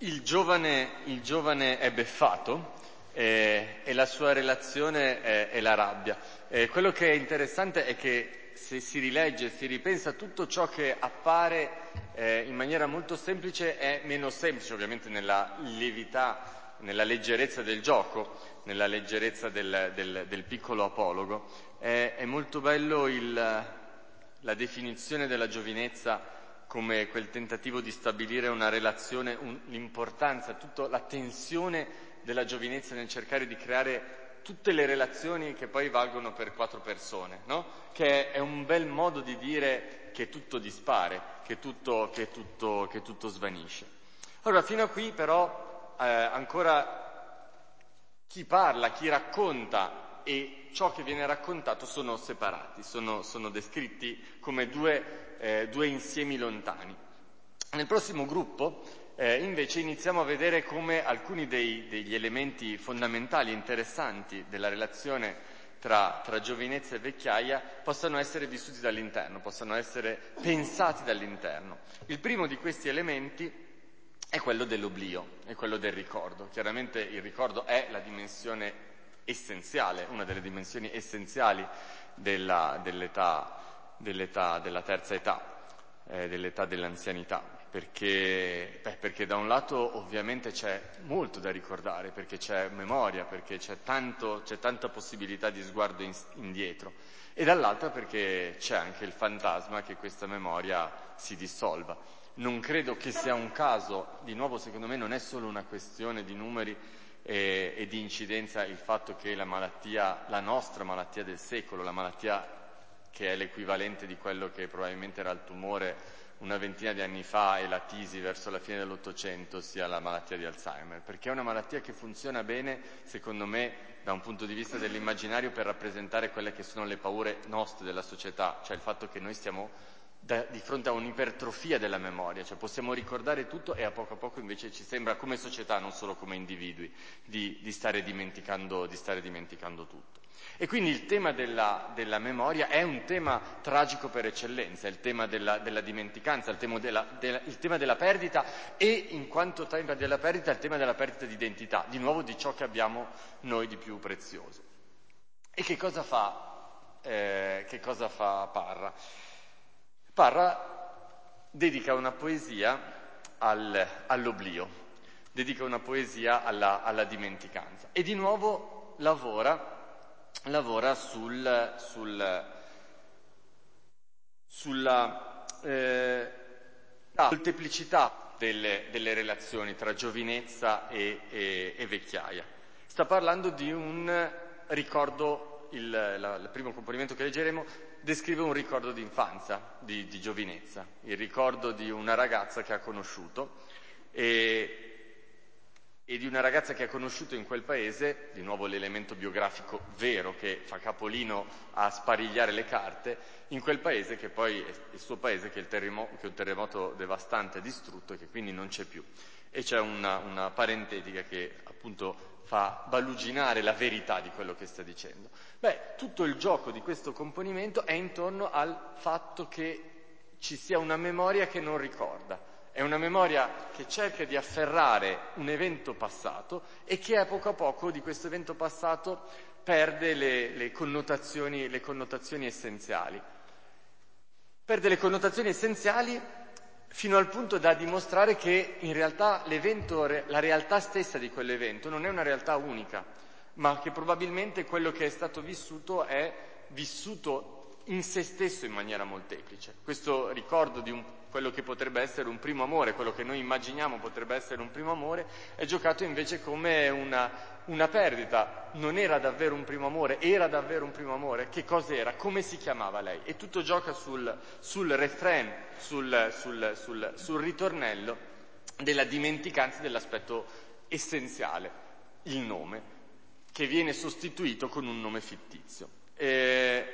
il giovane, il giovane è beffato e, e la sua relazione è, è la rabbia. E quello che è interessante è che se si rilegge, si ripensa, tutto ciò che appare eh, in maniera molto semplice è meno semplice, ovviamente nella lievità, nella leggerezza del gioco, nella leggerezza del, del, del piccolo apologo. È, è molto bello il, la definizione della giovinezza come quel tentativo di stabilire una relazione, un, l'importanza, tutta la tensione della giovinezza nel cercare di creare tutte le relazioni che poi valgono per quattro persone, no? Che è un bel modo di dire che tutto dispare, che tutto, che tutto, che tutto svanisce. Allora, fino a qui però eh, ancora chi parla, chi racconta e ciò che viene raccontato sono separati, sono, sono descritti come due, eh, due insiemi lontani. Nel prossimo gruppo eh, invece iniziamo a vedere come alcuni dei, degli elementi fondamentali e interessanti della relazione tra, tra giovinezza e vecchiaia possano essere vissuti dall'interno, possano essere pensati dall'interno. Il primo di questi elementi è quello dell'oblio, è quello del ricordo. Chiaramente il ricordo è la dimensione essenziale, una delle dimensioni essenziali della, dell'età, dell'età, della terza età, eh, dell'età dell'anzianità. Perché, beh, perché da un lato ovviamente c'è molto da ricordare, perché c'è memoria, perché c'è, tanto, c'è tanta possibilità di sguardo in, indietro, e dall'altra perché c'è anche il fantasma che questa memoria si dissolva. Non credo che sia un caso, di nuovo secondo me non è solo una questione di numeri e, e di incidenza il fatto che la malattia, la nostra malattia del secolo, la malattia che è l'equivalente di quello che probabilmente era il tumore una ventina di anni fa e la tisi verso la fine dell'Ottocento sia la malattia di Alzheimer, perché è una malattia che funziona bene, secondo me, da un punto di vista dell'immaginario per rappresentare quelle che sono le paure nostre della società, cioè il fatto che noi stiamo da, di fronte a un'ipertrofia della memoria, cioè possiamo ricordare tutto e a poco a poco invece ci sembra come società, non solo come individui, di, di, stare, dimenticando, di stare dimenticando tutto. E quindi il tema della, della memoria è un tema tragico per eccellenza, è il tema della, della dimenticanza, il tema della, della, il tema della perdita e, in quanto tema della perdita, il tema della perdita di identità, di nuovo di ciò che abbiamo noi di più prezioso. E che cosa fa, eh, che cosa fa Parra? Parra dedica una poesia al, all'oblio, dedica una poesia alla, alla dimenticanza e di nuovo lavora lavora sul, sul, sulla eh, molteplicità delle, delle relazioni tra giovinezza e, e, e vecchiaia. Sta parlando di un ricordo, il, la, il primo componimento che leggeremo descrive un ricordo di infanzia, di, di giovinezza, il ricordo di una ragazza che ha conosciuto e e di una ragazza che ha conosciuto in quel paese, di nuovo l'elemento biografico vero che fa capolino a sparigliare le carte, in quel paese che poi è il suo paese che, il terremoto, che un terremoto devastante ha distrutto e che quindi non c'è più. E c'è una, una parentetica che appunto fa baluginare la verità di quello che sta dicendo. Beh, tutto il gioco di questo componimento è intorno al fatto che ci sia una memoria che non ricorda. È una memoria che cerca di afferrare un evento passato e che a poco a poco di questo evento passato perde le, le, connotazioni, le connotazioni essenziali. Perde le connotazioni essenziali fino al punto da dimostrare che in realtà l'evento, la realtà stessa di quell'evento non è una realtà unica, ma che probabilmente quello che è stato vissuto è vissuto in se stesso in maniera molteplice. Questo ricordo di un quello che potrebbe essere un primo amore, quello che noi immaginiamo potrebbe essere un primo amore, è giocato invece come una, una perdita. Non era davvero un primo amore, era davvero un primo amore. Che cos'era? Come si chiamava lei? E tutto gioca sul, sul refrain, sul, sul, sul, sul ritornello della dimenticanza dell'aspetto essenziale, il nome, che viene sostituito con un nome fittizio, eh,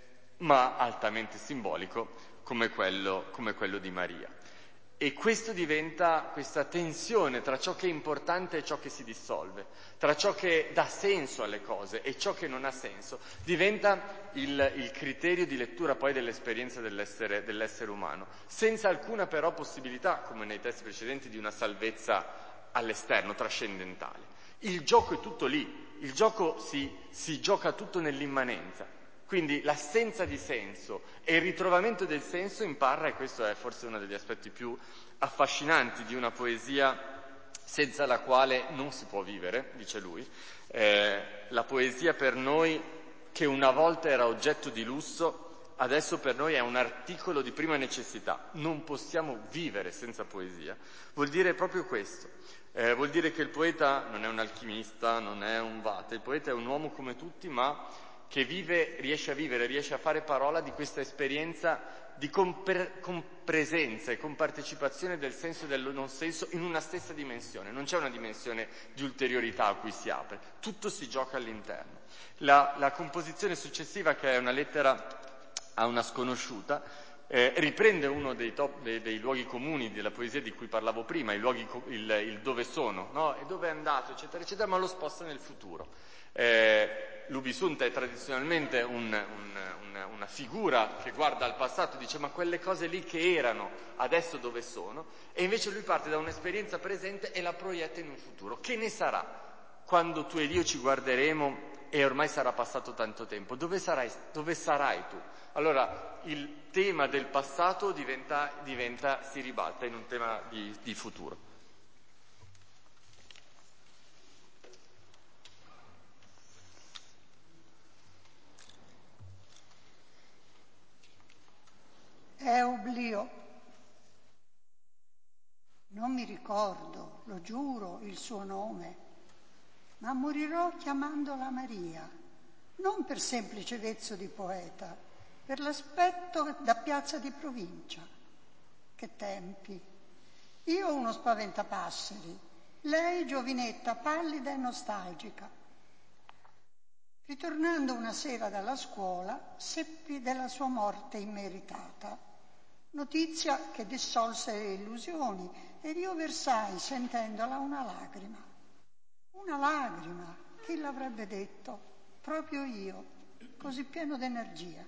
ma altamente simbolico, come quello, come quello di Maria. E questo diventa questa tensione tra ciò che è importante e ciò che si dissolve, tra ciò che dà senso alle cose e ciò che non ha senso, diventa il, il criterio di lettura poi dell'esperienza dell'essere, dell'essere umano, senza alcuna però possibilità, come nei testi precedenti, di una salvezza all'esterno, trascendentale. Il gioco è tutto lì, il gioco si, si gioca tutto nell'immanenza. Quindi l'assenza di senso e il ritrovamento del senso in Parra, e questo è forse uno degli aspetti più affascinanti di una poesia senza la quale non si può vivere, dice lui. Eh, la poesia per noi, che una volta era oggetto di lusso, adesso per noi è un articolo di prima necessità. Non possiamo vivere senza poesia. Vuol dire proprio questo. Eh, vuol dire che il poeta non è un alchimista, non è un vate, il poeta è un uomo come tutti, ma che vive, riesce a vivere, riesce a fare parola di questa esperienza di compre- compresenza e compartecipazione del senso e del non senso in una stessa dimensione. Non c'è una dimensione di ulteriorità a cui si apre, tutto si gioca all'interno. La, la composizione successiva, che è una lettera a una sconosciuta, eh, riprende uno dei, top, dei, dei luoghi comuni della poesia di cui parlavo prima, i luoghi, il, il dove sono, no? E dove è andato, eccetera, eccetera, ma lo sposta nel futuro. Eh, L'Ubisunta è tradizionalmente un, un, una, una figura che guarda al passato e dice ma quelle cose lì che erano, adesso dove sono? E invece lui parte da un'esperienza presente e la proietta in un futuro. Che ne sarà quando tu ed io ci guarderemo e ormai sarà passato tanto tempo? Dove sarai, dove sarai tu? Allora il tema del passato diventa, diventa si ribalta in un tema di, di futuro.
È oblio. Non mi ricordo, lo giuro, il suo nome, ma morirò chiamandola Maria, non per semplice vezzo di poeta, per l'aspetto da piazza di provincia. Che tempi! Io uno spaventapasseri, lei giovinetta, pallida e nostalgica. Ritornando una sera dalla scuola, seppi della sua morte immeritata. Notizia che dissolse le illusioni ed io versai, sentendola, una lacrima. Una lacrima, chi l'avrebbe detto? Proprio io, così pieno d'energia.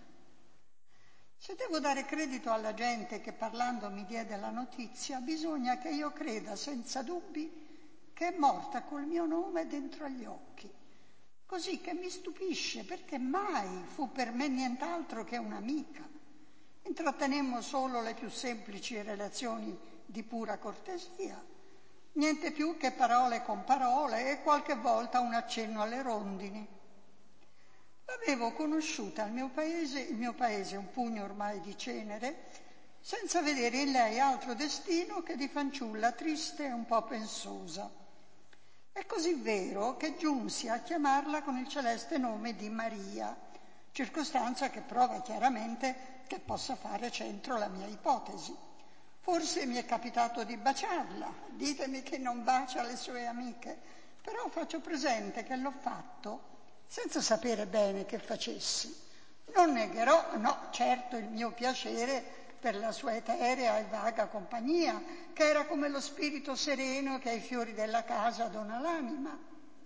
Se devo dare credito alla gente che parlando mi diede la notizia, bisogna che io creda senza dubbi che è morta col mio nome dentro agli occhi. Così che mi stupisce, perché mai fu per me nient'altro che un'amica. Intrattenemmo solo le più semplici relazioni di pura cortesia, niente più che parole con parole e qualche volta un accenno alle rondini. L'avevo conosciuta al mio paese, il mio paese un pugno ormai di cenere, senza vedere in lei altro destino che di fanciulla triste e un po' pensosa. È così vero che giunsi a chiamarla con il celeste nome di Maria, circostanza che prova chiaramente che possa fare centro la mia ipotesi. Forse mi è capitato di baciarla, ditemi che non bacia le sue amiche, però faccio presente che l'ho fatto senza sapere bene che facessi. Non negherò, no, certo, il mio piacere per la sua eterea e vaga compagnia, che era come lo spirito sereno che ai fiori della casa dona l'anima.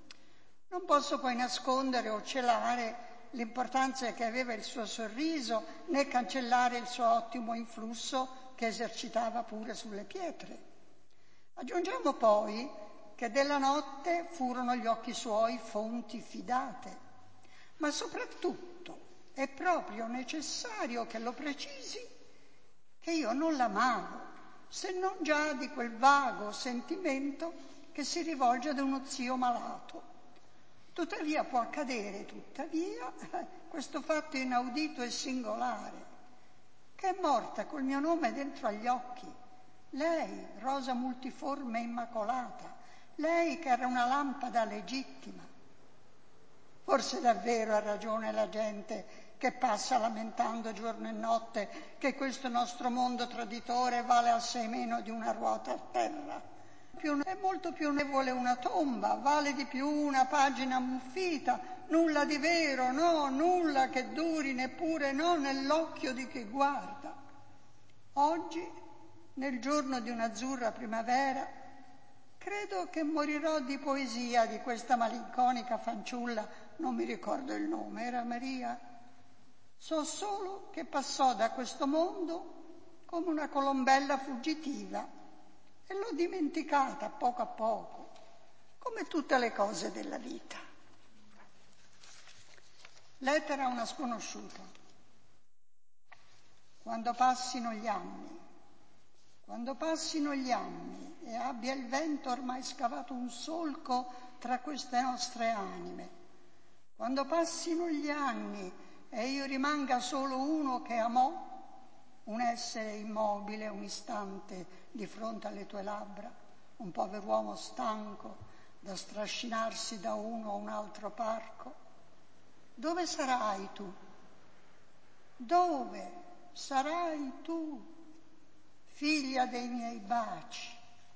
Non posso poi nascondere o celare l'importanza che aveva il suo sorriso, né cancellare il suo ottimo influsso che esercitava pure sulle pietre. Aggiungiamo poi che della notte furono gli occhi suoi fonti fidate, ma soprattutto è proprio necessario che lo precisi che io non l'amavo, se non già di quel vago sentimento che si rivolge ad uno zio malato. Tuttavia può accadere, tuttavia, questo fatto inaudito e singolare, che è morta col mio nome dentro agli occhi. Lei, rosa multiforme e immacolata, lei che era una lampada legittima. Forse davvero ha ragione la gente che passa lamentando giorno e notte che questo nostro mondo traditore vale assai meno di una ruota a terra. È molto più nevole una tomba, vale di più una pagina ammuffita, nulla di vero, no, nulla che duri neppure no nell'occhio di chi guarda. Oggi, nel giorno di un'azzurra primavera, credo che morirò di poesia di questa malinconica fanciulla, non mi ricordo il nome, era Maria. So solo che passò da questo mondo come una colombella fuggitiva, e l'ho dimenticata a poco a poco, come tutte le cose della vita. Lettera a una sconosciuta. Quando passino gli anni, quando passino gli anni e abbia il vento ormai scavato un solco tra queste nostre anime, quando passino gli anni e io rimanga solo uno che amò, un essere immobile un istante di fronte alle tue labbra, un pover'uomo stanco da strascinarsi da uno a un altro parco, dove sarai tu? Dove sarai tu, figlia dei miei baci?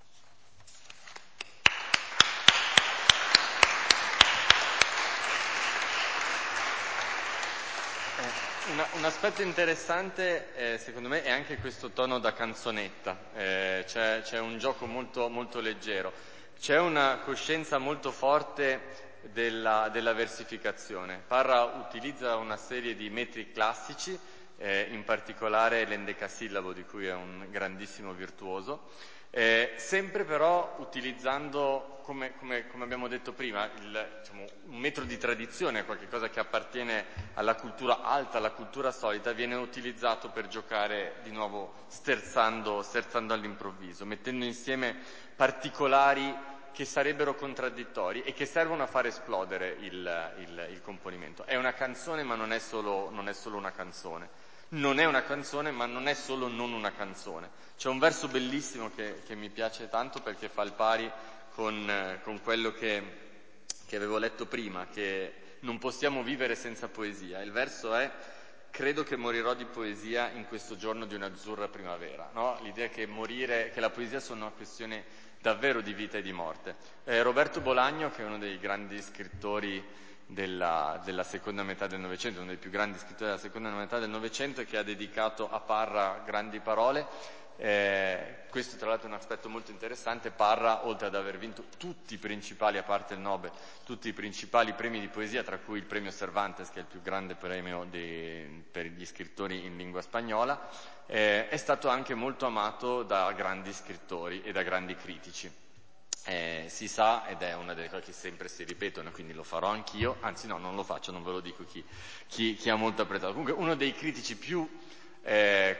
Una, un aspetto interessante, eh, secondo me, è anche questo tono da canzonetta. Eh, c'è, c'è un gioco molto, molto leggero. C'è una coscienza molto forte della, della versificazione. Parra utilizza una serie di metri classici, eh, in particolare l'endecasillabo, di cui è un grandissimo virtuoso, eh, sempre però utilizzando, come, come, come abbiamo detto prima, il, diciamo, un metro di tradizione, qualcosa che appartiene alla cultura alta, alla cultura solita, viene utilizzato per giocare di nuovo sterzando, sterzando all'improvviso, mettendo insieme particolari che sarebbero contraddittori e che servono a far esplodere il, il, il componimento. È una canzone, ma non è solo, non è solo una canzone. Non è una canzone, ma non è solo non una canzone. C'è un verso bellissimo che, che mi piace tanto perché fa il pari con, eh, con quello che, che avevo letto prima, che non possiamo vivere senza poesia. Il verso è: credo che morirò di poesia in questo giorno di un'azzurra primavera, no? L'idea che morire, che la poesia sia una questione davvero di vita e di morte. Eh, Roberto Bolaño, che è uno dei grandi scrittori Della, della seconda metà del Novecento, uno dei più grandi scrittori della seconda metà del Novecento, e che ha dedicato a Parra grandi parole. Eh, questo tra l'altro è un aspetto molto interessante. Parra, oltre ad aver vinto tutti i principali, a parte il Nobel, tutti i principali premi di poesia, tra cui il premio Cervantes, che è il più grande premio di, per gli scrittori in lingua spagnola, eh, è stato anche molto amato da grandi scrittori e da grandi critici. Eh, si sa, ed è una delle cose che sempre si ripetono, quindi lo farò anch'io, anzi no, non lo faccio, non ve lo dico chi, chi, chi ha molto apprezzato. Comunque uno dei critici più eh,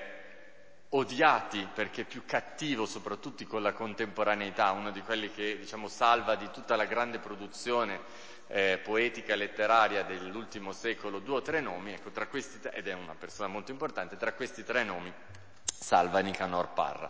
odiati, perché più cattivo soprattutto con la contemporaneità, uno di quelli che, diciamo, salva di tutta la grande produzione eh, poetica e letteraria dell'ultimo secolo due o tre nomi, ecco, tra questi, ed è una persona molto importante, tra questi tre nomi salva Nicanor Parra.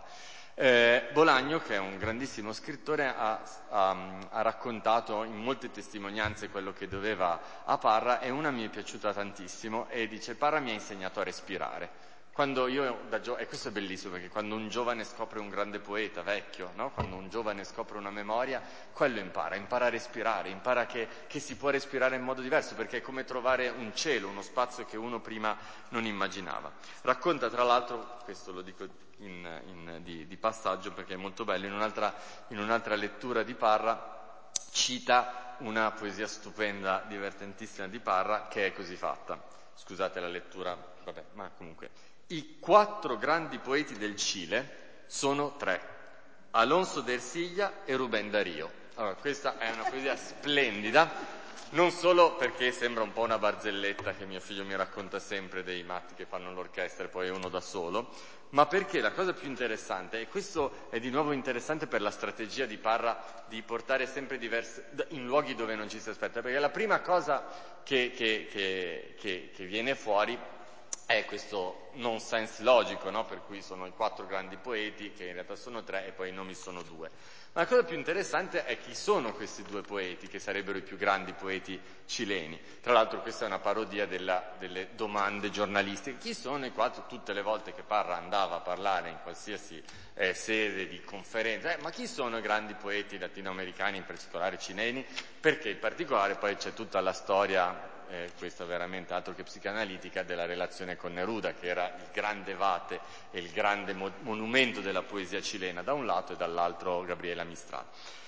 Eh, Bolaño, che è un grandissimo scrittore, ha, ha, ha raccontato in molte testimonianze quello che doveva a Parra, e una mi è piaciuta tantissimo, e dice: Parra mi ha insegnato a respirare. Quando io, da gio- e questo è bellissimo, perché quando un giovane scopre un grande poeta vecchio, no? Quando un giovane scopre una memoria, quello impara, impara a respirare, impara che, che si può respirare in modo diverso, perché è come trovare un cielo, uno spazio che uno prima non immaginava. Racconta tra l'altro, questo lo dico in, in, di, di passaggio perché è molto bello, in un'altra, in un'altra lettura di Parra cita una poesia stupenda, divertentissima di Parra, che è così fatta. Scusate la lettura, vabbè, ma comunque. I quattro grandi poeti del Cile sono tre: Alonso de Ercilla e Rubén Darío. Allora, questa è una poesia splendida, non solo perché sembra un po' una barzelletta che mio figlio mi racconta sempre dei matti che fanno l'orchestra e poi è uno da solo, ma perché la cosa più interessante, e questo è di nuovo interessante per la strategia di Parra di portare sempre diverse in luoghi dove non ci si aspetta, perché la prima cosa che, che, che, che, che viene fuori è questo nonsense logico, no? Per cui sono i quattro grandi poeti, che in realtà sono tre, e poi i nomi sono due. Ma la cosa più interessante è chi sono questi due poeti, che sarebbero i più grandi poeti cileni. Tra l'altro questa è una parodia della, delle domande giornalistiche. Chi sono i quattro? Tutte le volte che Parra andava a parlare in qualsiasi eh, sede di conferenza, eh, ma chi sono i grandi poeti latinoamericani, in particolare cileni? Perché in particolare poi c'è tutta la storia, Eh, questa veramente altro che psicanalitica, della relazione con Neruda, che era il grande vate e il grande mo- monumento della poesia cilena da un lato, e dall'altro Gabriela Mistral.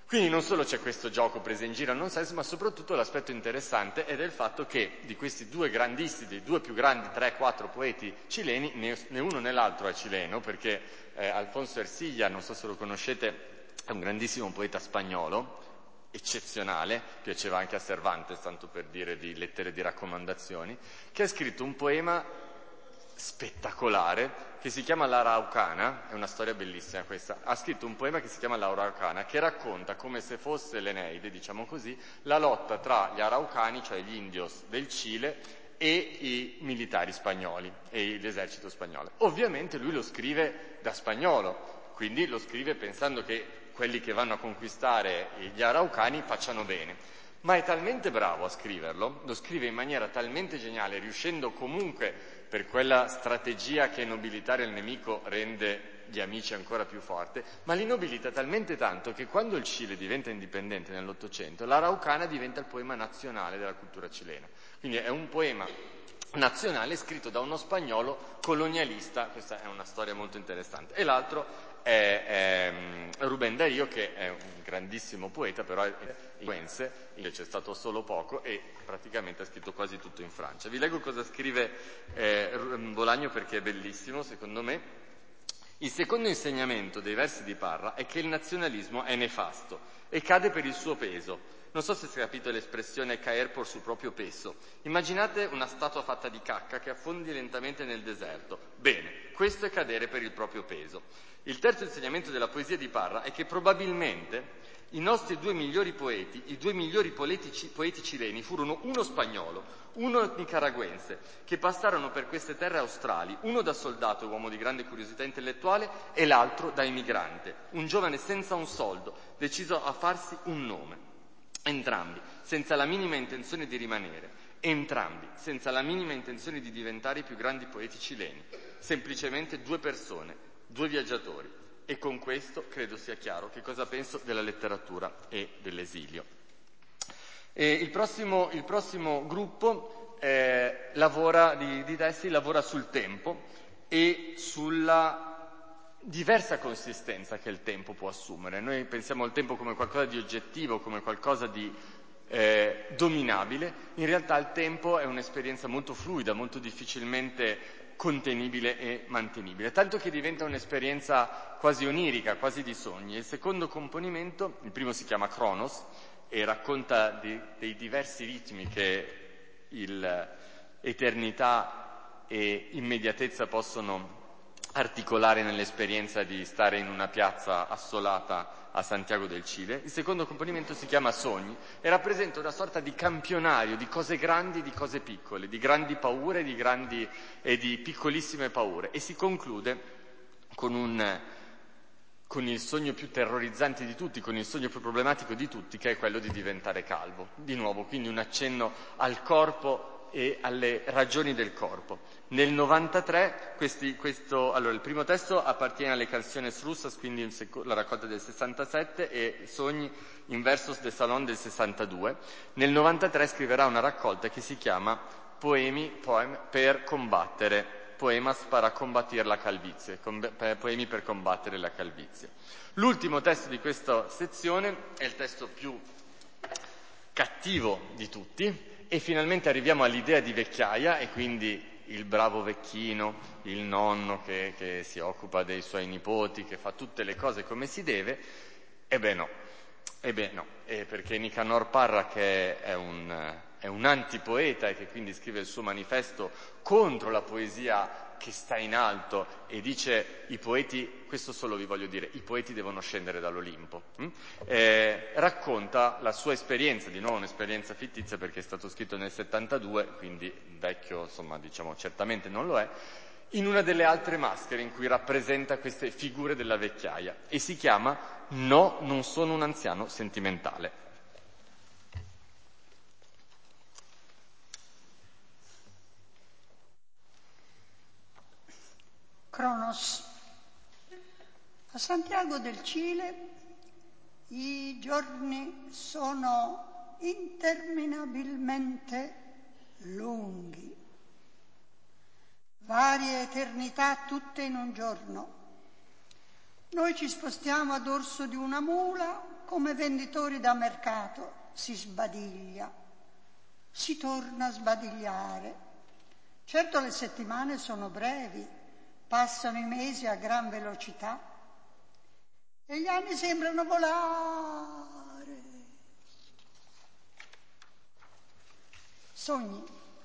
Quindi non solo c'è questo gioco presa in giro a non senso, ma soprattutto l'aspetto interessante è del fatto che di questi due grandissimi, dei due più grandi, tre, quattro poeti cileni, né, né uno né l'altro è cileno, perché eh, Alfonso Ercilla, non so se lo conoscete, è un grandissimo poeta spagnolo, eccezionale, piaceva anche a Cervantes, tanto per dire, di lettere di raccomandazioni, che ha scritto un poema spettacolare che si chiama L'Araucana, è una storia bellissima questa, ha scritto un poema che si chiama L'Araucana, che racconta come se fosse l'Eneide, diciamo così, la lotta tra gli Araucani, cioè gli indios del Cile, e i militari spagnoli e l'esercito spagnolo. Ovviamente lui lo scrive da spagnolo, quindi lo scrive pensando che quelli che vanno a conquistare gli Araucani facciano bene, ma è talmente bravo a scriverlo, lo scrive in maniera talmente geniale, riuscendo comunque, per quella strategia che nobilitare il nemico rende gli amici ancora più forte, ma li nobilita talmente tanto che quando il Cile diventa indipendente nell'Ottocento, l'Araucana diventa il poema nazionale della cultura cilena. Quindi è un poema nazionale scritto da uno spagnolo colonialista, questa è una storia molto interessante. E l'altro è, è Rubén Darío, che è un grandissimo poeta, però è influenze, invece è stato solo poco e praticamente ha scritto quasi tutto in Francia. Vi leggo cosa scrive eh, Bolagno perché è bellissimo, secondo me. Il secondo insegnamento dei versi di Parra è che il nazionalismo è nefasto e cade per il suo peso. Non so se si è capito l'espressione caer por su proprio peso. Immaginate una statua fatta di cacca che affondi lentamente nel deserto. Bene, questo è cadere per il proprio peso. Il terzo insegnamento della poesia di Parra è che probabilmente i nostri due migliori poeti, i due migliori poeti, poeti cileni, furono uno spagnolo, uno nicaraguense, che passarono per queste terre australi, uno da soldato e uomo di grande curiosità intellettuale e l'altro da emigrante, un giovane senza un soldo, deciso a farsi un nome. Entrambi, senza la minima intenzione di rimanere, entrambi, senza la minima intenzione di diventare i più grandi poeti cileni, semplicemente due persone, due viaggiatori. E con questo credo sia chiaro che cosa penso della letteratura e dell'esilio. E il prossimo, il prossimo gruppo eh, lavora, di, di testi lavora sul tempo e sulla diversa consistenza che il tempo può assumere. Noi pensiamo al tempo come qualcosa di oggettivo, come qualcosa di eh, dominabile. In realtà il tempo è un'esperienza molto fluida, molto difficilmente contenibile e mantenibile, tanto che diventa un'esperienza quasi onirica, quasi di sogni. Il secondo componimento, il primo si chiama Cronos e racconta di, dei diversi ritmi che il, eternità e immediatezza possono articolare nell'esperienza di stare in una piazza assolata a Santiago del Cile. Il secondo componimento si chiama Sogni e rappresenta una sorta di campionario di cose grandi e di cose piccole, di grandi paure di grandi, e di piccolissime paure, e si conclude con, un, con il sogno più terrorizzante di tutti, con il sogno più problematico di tutti, che è quello di diventare calvo. Di nuovo, quindi un accenno al corpo e alle ragioni del corpo. Nel novantatré, questi, questo, allora il primo testo appartiene alle Canciones Russas, quindi in seco, la raccolta del sessantasette, e Sogni in Versos de Salón del sessantadue. Nel novantatré scriverà una raccolta che si chiama Poemi, Poem per combattere, Poemas para combatir la calvizie, poemi per combattere la calvizie. L'ultimo testo di questa sezione è il testo più cattivo di tutti, e finalmente arriviamo all'idea di vecchiaia, e quindi il bravo vecchino, il nonno che, che si occupa dei suoi nipoti, che fa tutte le cose come si deve. Ebbene no, ebbene no, eh, perché Nicanor Parra, che è un, è un antipoeta e che quindi scrive il suo manifesto contro la poesia che sta in alto e dice i poeti, questo solo vi voglio dire, i poeti devono scendere dall'Olimpo, hm? eh, racconta la sua esperienza, di nuovo un'esperienza fittizia perché è stato scritto nel settantadue, quindi vecchio, insomma, diciamo, certamente non lo è, in una delle altre maschere in cui rappresenta queste figure della vecchiaia, e si chiama No, non sono un anziano sentimentale.
Cronos. A Santiago del Cile i giorni sono interminabilmente lunghi, varie eternità tutte in un giorno. Noi ci spostiamo a dorso di una mula come venditori da mercato, si sbadiglia, si torna a sbadigliare. Certo le settimane sono brevi, passano i mesi a gran velocità e gli anni sembrano volare. Sogni.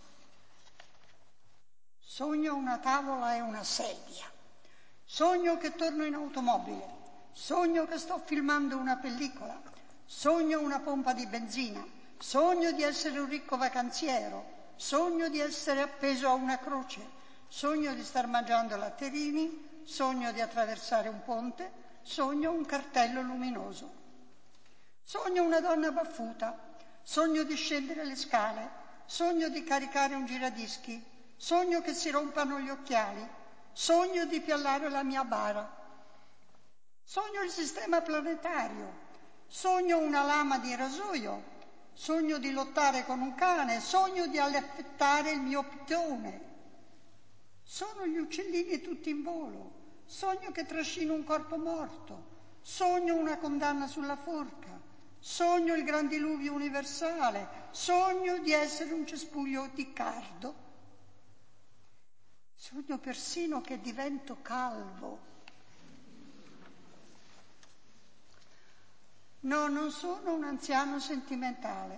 Sogno una tavola e una sedia. Sogno che torno in automobile. Sogno che sto filmando una pellicola. Sogno una pompa di benzina. Sogno di essere un ricco vacanziero. Sogno di essere appeso a una croce. Sogno di star mangiando latterini. Sogno di attraversare un ponte. Sogno un cartello luminoso. Sogno una donna baffuta. Sogno di scendere le scale. Sogno di caricare un giradischi. Sogno che si rompano gli occhiali. Sogno di piallare la mia bara. Sogno il sistema planetario. Sogno una lama di rasoio. Sogno di lottare con un cane. Sogno di allattare il mio pitone. Sono gli uccellini tutti in volo. Sogno che trascino un corpo morto. Sogno una condanna sulla forca. Sogno il gran diluvio universale. Sogno di essere un cespuglio di cardo. Sogno persino che divento calvo. No, non sono un anziano sentimentale.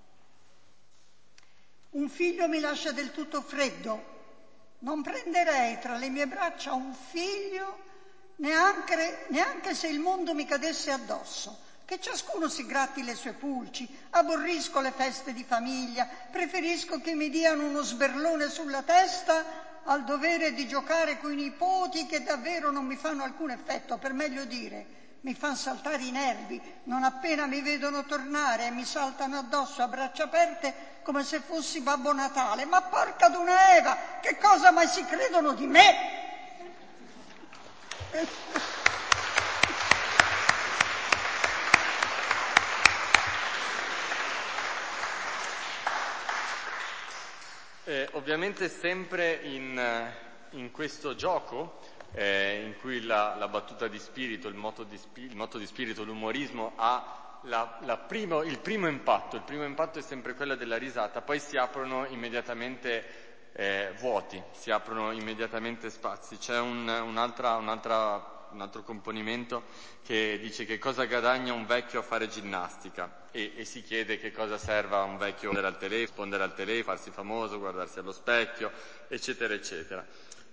Un figlio mi lascia del tutto freddo. Non prenderei tra le mie braccia un figlio neanche, neanche se il mondo mi cadesse addosso. Che ciascuno si gratti le sue pulci. Aborrisco le feste di famiglia. Preferisco che mi diano uno sberlone sulla testa al dovere di giocare coi nipoti che davvero non mi fanno alcun effetto, per meglio dire, mi fanno saltare i nervi non appena mi vedono tornare e mi saltano addosso a braccia aperte come se fossi Babbo Natale. Ma porca d'una Eva, che cosa mai si credono di me?
Eh, ovviamente sempre in, in questo gioco eh, in cui la, la battuta di spirito, il moto di, spi, il moto di spirito, l'umorismo ha la, la primo, il primo impatto, il primo impatto è sempre quello della risata, poi si aprono immediatamente eh, vuoti, si aprono immediatamente spazi. C'è un, un'altra, un'altra un altro componimento che dice che cosa guadagna un vecchio a fare ginnastica e, e si chiede che cosa serva a un vecchio rispondere al telefono, rispondere al telefono, farsi famoso, guardarsi allo specchio, eccetera, eccetera.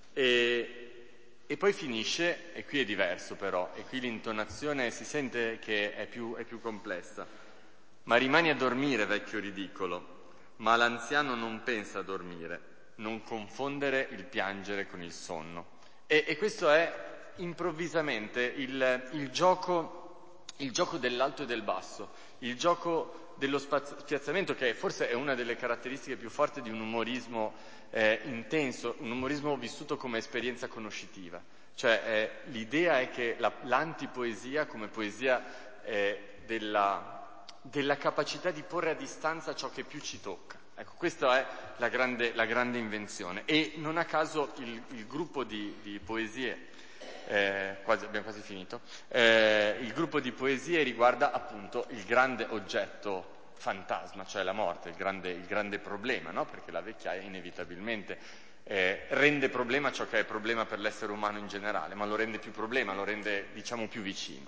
E, e poi finisce, e qui è diverso però, e qui l'intonazione si sente che è più, è più complessa. Ma rimani a dormire, vecchio ridicolo, ma l'anziano non pensa a dormire, non confondere il piangere con il sonno. E, e questo è improvvisamente il, il gioco il gioco dell'alto e del basso, il gioco dello spiazzamento, che forse è una delle caratteristiche più forti di un umorismo eh, intenso, un umorismo vissuto come esperienza conoscitiva. Cioè eh, l'idea è che la, l'antipoesia come poesia eh, della, della capacità di porre a distanza ciò che più ci tocca. Ecco, questa è la grande, la grande invenzione. E non a caso il, il gruppo di, di poesie Eh, quasi, abbiamo quasi finito, eh, il gruppo di poesie riguarda appunto il grande oggetto fantasma, cioè la morte, il grande, il grande problema, no? Perché la vecchiaia inevitabilmente eh, rende problema ciò che è problema per l'essere umano in generale, ma lo rende più problema, lo rende diciamo più vicino.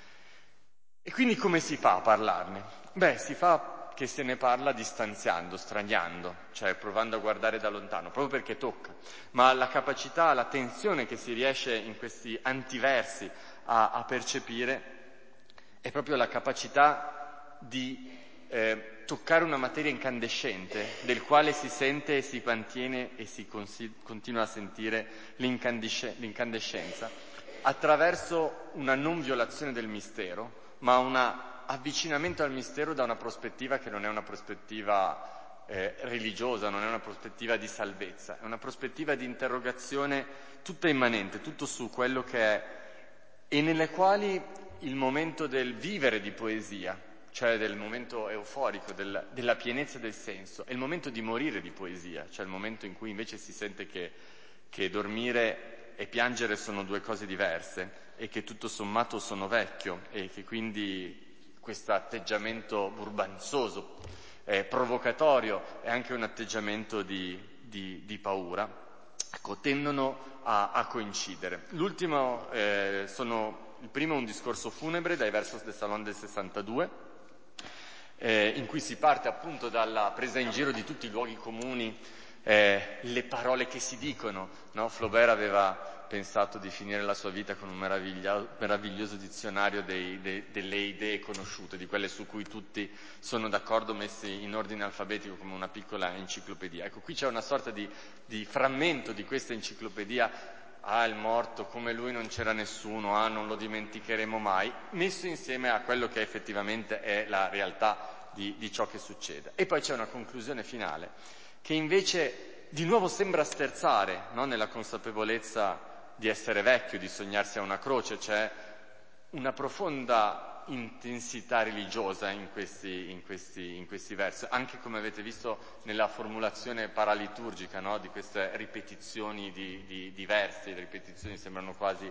E quindi come si fa a parlarne? Beh, si fa che se ne parla distanziando, straniando, cioè provando a guardare da lontano, proprio perché tocca. Ma la capacità, la tensione che si riesce in questi antiversi a, a percepire è proprio la capacità di eh, toccare una materia incandescente, del quale si sente e si mantiene e si consi- continua a sentire l'incandesce- l'incandescenza, attraverso una non violazione del mistero, ma un avvicinamento al mistero da una prospettiva che non è una prospettiva eh, religiosa, non è una prospettiva di salvezza, è una prospettiva di interrogazione tutta immanente, tutto su quello che è, e nelle quali il momento del vivere di poesia, cioè del momento euforico, del, della pienezza del senso, è il momento di morire di poesia, cioè il momento in cui invece si sente che, che dormire e piangere sono due cose diverse e che tutto sommato sono vecchio e che quindi questo atteggiamento burbanzoso, eh, provocatorio e anche un atteggiamento di, di, di paura, ecco, tendono a, a coincidere. L'ultimo, eh, sono, il primo è un discorso funebre dai Versos de Salón del sessantadue, eh, in cui si parte appunto dalla presa in giro di tutti i luoghi comuni, eh, le parole che si dicono, no? Flaubert aveva pensato di finire la sua vita con un meraviglia- meraviglioso dizionario dei, dei, delle idee conosciute, di quelle su cui tutti sono d'accordo, messi in ordine alfabetico come una piccola enciclopedia. Ecco, qui c'è una sorta di, di frammento di questa enciclopedia, ah, il morto, come lui non c'era nessuno, ah, non lo dimenticheremo mai, messo insieme a quello che effettivamente è la realtà di, di ciò che succede. E poi c'è una conclusione finale, che invece di nuovo sembra sterzare, no? Nella consapevolezza di essere vecchio, di sognarsi a una croce. C'è una profonda intensità religiosa in questi, in questi, in questi versi, anche come avete visto nella formulazione paraliturgica, no? Di queste ripetizioni di, di, di versi, le ripetizioni sembrano quasi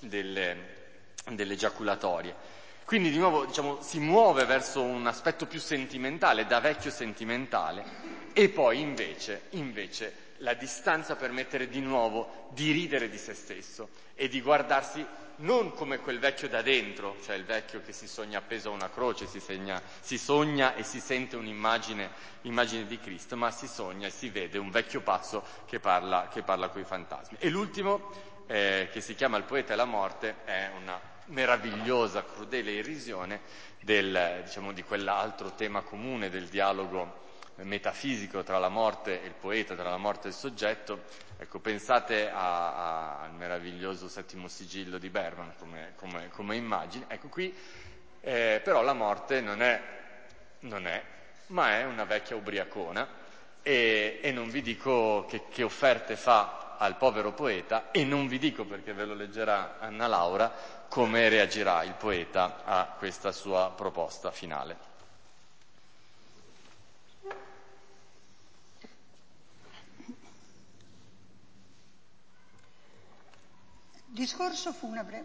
delle, delle giaculatorie. Quindi di nuovo, diciamo, si muove verso un aspetto più sentimentale, da vecchio sentimentale, e poi invece, invece la distanza permette di nuovo di ridere di se stesso e di guardarsi non come quel vecchio da dentro, cioè il vecchio che si sogna appeso a una croce, si, segna, si sogna e si sente un'immagine immagine di Cristo, ma si sogna e si vede un vecchio pazzo che parla, che parla coi fantasmi. E l'ultimo, eh, che si chiama Il poeta e la morte, è una meravigliosa, crudele irrisione del, diciamo, di quell'altro tema comune del dialogo metafisico tra la morte e il poeta, tra la morte e il soggetto. Ecco, pensate a, a, al meraviglioso Settimo sigillo di Bergman come, come, come immagine. Ecco, qui eh, però la morte non è, non è, ma è una vecchia ubriacona, e, e non vi dico che, che offerte fa al povero poeta, e non vi dico, perché ve lo leggerà Anna Laura, come reagirà il poeta a questa sua proposta finale.
Discorso funebre.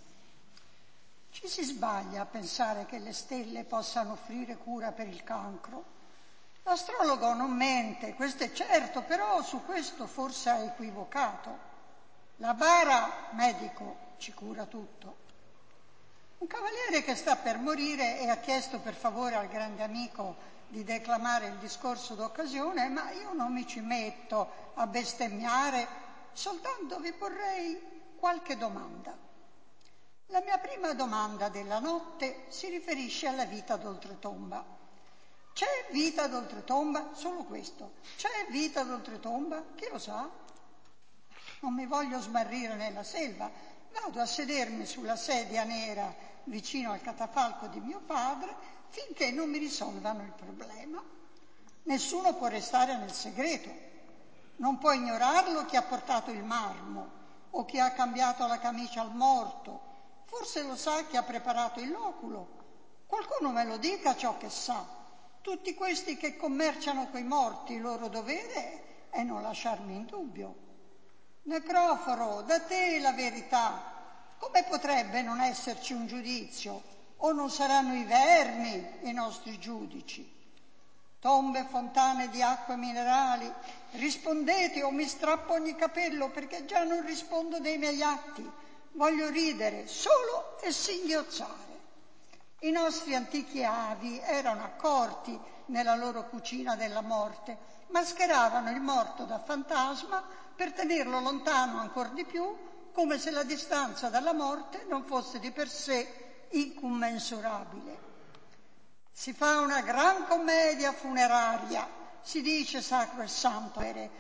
Ci si sbaglia a pensare che le stelle possano offrire cura per il cancro. L'astrologo non mente, questo è certo, però su questo forse ha equivocato. La bara, medico, ci cura tutto. Un cavaliere che sta per morire e ha chiesto per favore al grande amico di declamare il discorso d'occasione, ma io non mi ci metto a bestemmiare, soltanto vi porrei qualche domanda. La mia prima domanda della notte si riferisce alla vita d'oltretomba. C'è vita d'oltretomba? Solo questo. C'è vita d'oltretomba? Chi lo sa? Non mi voglio smarrire nella selva. Vado a sedermi sulla sedia nera vicino al catafalco di mio padre finché non mi risolvano il problema. Nessuno può restare nel segreto. Non può ignorarlo chi ha portato il marmo o chi ha cambiato la camicia al morto. Forse lo sa chi ha preparato il loculo. Qualcuno me lo dica ciò che sa. Tutti questi che commerciano coi morti, il loro dovere è non lasciarmi in dubbio. Necroforo, da te la verità. Come potrebbe non esserci un giudizio? O non saranno i vermi i nostri giudici? Tombe, fontane di acque minerali, rispondete o mi strappo ogni capello, perché già non rispondo dei miei atti. Voglio ridere solo e singhiozzare. I nostri antichi avi erano accorti nella loro cucina della morte, mascheravano il morto da fantasma per tenerlo lontano ancor di più, come se la distanza dalla morte non fosse di per sé incommensurabile. Si fa una gran commedia funeraria, si dice sacro e santo,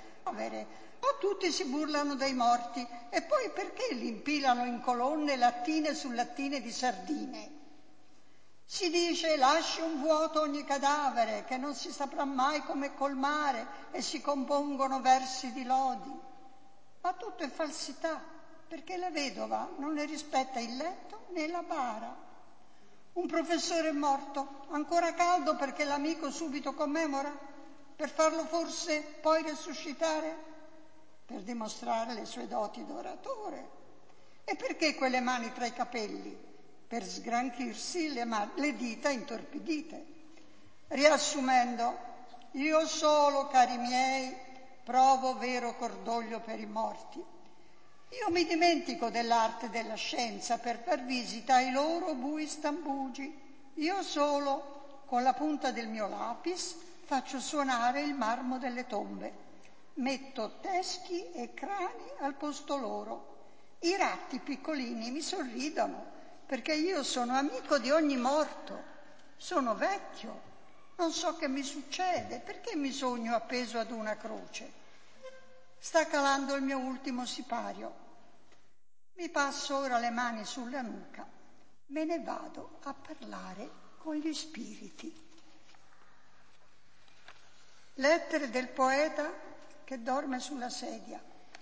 o tutti si burlano dei morti, e poi perché li impilano in colonne lattine su lattine di sardine? Si dice lasci un vuoto ogni cadavere, che non si saprà mai come colmare, e si compongono versi di lodi. Ma tutto è falsità, perché la vedova non ne rispetta il letto né la bara. Un professore è morto, ancora caldo perché l'amico subito commemora, per farlo forse poi resuscitare, per dimostrare le sue doti d'oratore. E perché quelle mani tra i capelli? per sgranchirsi le, ma- le dita intorpidite. Riassumendo, io solo, cari miei, provo vero cordoglio per i morti. Io mi dimentico dell'arte e della scienza per dar visita ai loro bui stambugi. Io solo, con la punta del mio lapis, faccio suonare il marmo delle tombe. Metto teschi e crani al posto loro. I ratti piccolini mi sorridono, perché io sono amico di ogni morto. Sono vecchio, non so che mi succede, perché mi sogno appeso ad una croce. Sta calando il mio ultimo sipario. Mi passo ora le mani sulla nuca. Me ne vado a parlare con gli spiriti. Lettere del poeta che dorme sulla sedia.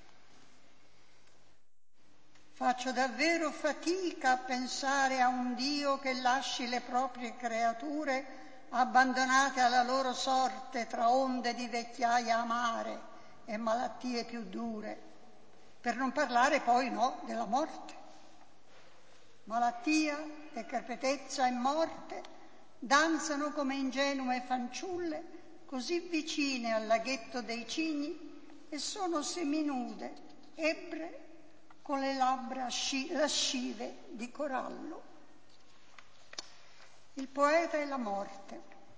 Faccio davvero fatica a pensare a un Dio che lasci le proprie creature abbandonate alla loro sorte tra onde di vecchiaia amare e malattie più dure, per non parlare poi, no, della morte. Malattia, decrepitezza e morte danzano come ingenue fanciulle così vicine al laghetto dei cigni e sono seminude, ebbre, con le labbra sci- lascive di corallo. Il poeta e la morte.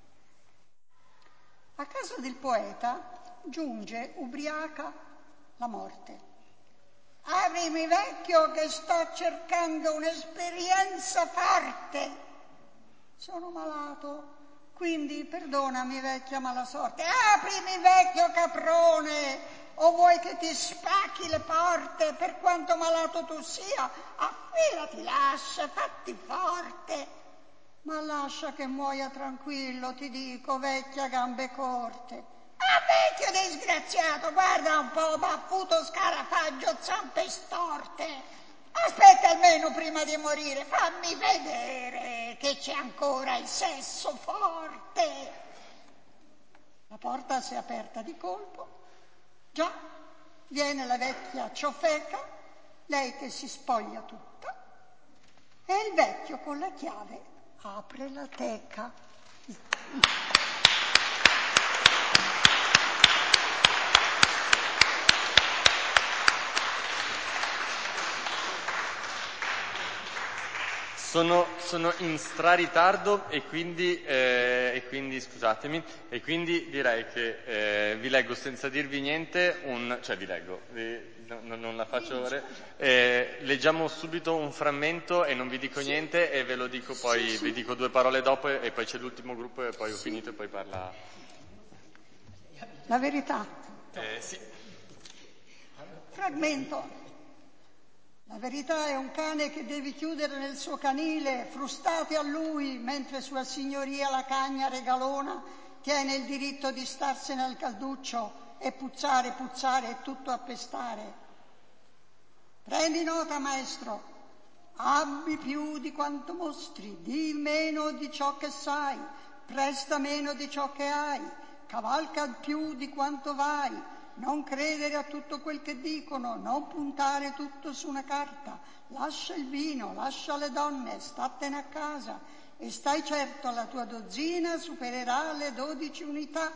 A casa del poeta giunge ubriaca la morte. Aprimi, vecchio, che sto cercando un'esperienza forte. Sono malato, quindi perdonami, vecchia malasorte. Aprimi, vecchio caprone, o vuoi che ti spacchi le porte, per quanto malato tu sia? Affilati, lascia, fatti forte. Ma lascia che muoia tranquillo, ti dico, vecchia gambe corte. Ah, vecchio disgraziato, guarda un po', baffuto scarafaggio, zampe storte. Aspetta almeno prima di morire, fammi vedere che c'è ancora il sesso forte. La porta si è aperta di colpo. Già, viene la vecchia ciofeca, lei che si spoglia tutta, e il vecchio con la chiave apre la teca.
Sono, sono in straritardo e quindi, eh, e quindi scusatemi, e quindi direi che eh, vi leggo senza dirvi niente, un, cioè vi leggo, vi, no, non la faccio ora, eh, leggiamo subito un frammento e non vi dico sì. niente e ve lo dico poi, sì, sì. vi dico due parole dopo e, e poi c'è l'ultimo gruppo e poi ho sì. finito e poi parla...
La verità.
Eh, sì.
Fragmento. La verità è un cane che devi chiudere nel suo canile, frustate a lui, mentre sua signoria la cagna regalona tiene il diritto di starsene al calduccio e puzzare, puzzare e tutto appestare. Prendi nota, maestro, abbi più di quanto mostri, di meno di ciò che sai, presta meno di ciò che hai, cavalca più di quanto vai. Non credere a tutto quel che dicono, non puntare tutto su una carta. Lascia il vino, lascia le donne, statene a casa e stai certo la tua dozzina supererà le dodici unità.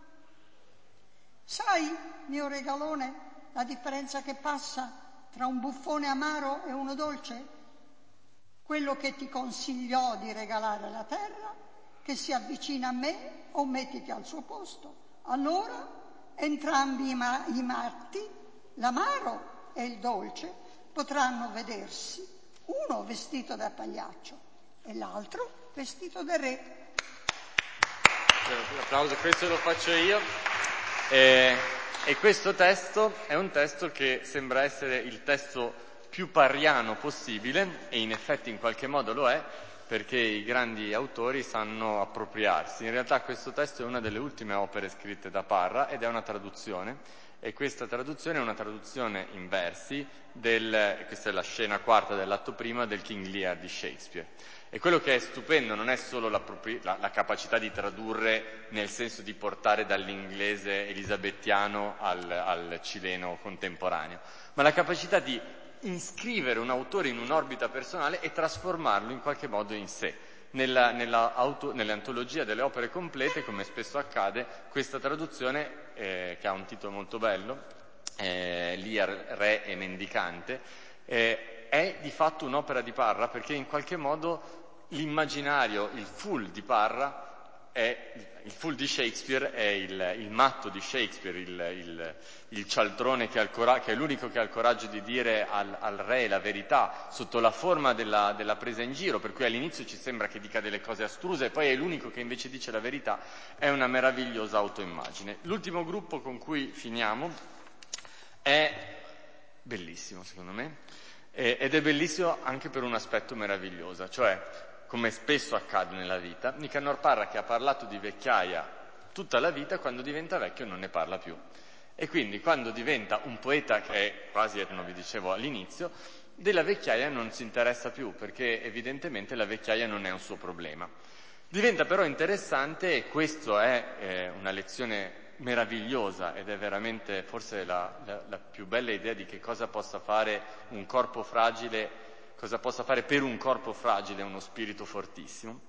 Sai, mio regalone, la differenza che passa tra un buffone amaro e uno dolce? Quello che ti consigliò di regalare la terra, che si avvicina a me o mettiti al suo posto. Allora... entrambi i, ma- i matti, l'amaro e il dolce, potranno vedersi, uno vestito da pagliaccio e l'altro vestito da re.
Un applauso, questo lo faccio io. E, e questo testo è un testo che sembra essere il testo più parriano possibile, e in effetti in qualche modo lo è, perché i grandi autori sanno appropriarsi. In realtà questo testo è una delle ultime opere scritte da Parra ed è una traduzione, e questa traduzione è una traduzione in versi del, questa è la scena quarta dell'atto prima, del King Lear di Shakespeare. E quello che è stupendo non è solo la, la, la capacità di tradurre nel senso di portare dall'inglese elisabettiano al, al cileno contemporaneo, ma la capacità di iscrivere un autore in un'orbita personale e trasformarlo in qualche modo in sé. Nella, nella auto, nell'antologia delle opere complete, come spesso accade, questa traduzione, eh, che ha un titolo molto bello, eh, Lear, Re e Mendicante, eh, è di fatto un'opera di Parra, perché in qualche modo l'immaginario, il full di Parra, è, il full di Shakespeare è il, il matto di Shakespeare, il, il, il cialtrone che, ha il cora- che è l'unico che ha il coraggio di dire al, al re la verità sotto la forma della, della presa in giro, per cui all'inizio ci sembra che dica delle cose astruse e poi è l'unico che invece dice la verità. È una meravigliosa autoimmagine. L'ultimo gruppo con cui finiamo è bellissimo secondo me, eh, ed è bellissimo anche per un aspetto meraviglioso, cioè, come spesso accade nella vita, Nicanor Parra, che ha parlato di vecchiaia tutta la vita, quando diventa vecchio non ne parla più. E quindi quando diventa un poeta, che è quasi, come vi dicevo all'inizio, della vecchiaia non si interessa più, perché evidentemente la vecchiaia non è un suo problema. Diventa però interessante, e questo è eh, una lezione meravigliosa, ed è veramente forse la, la, la più bella idea di che cosa possa fare un corpo fragile, cosa possa fare per un corpo fragile uno spirito fortissimo.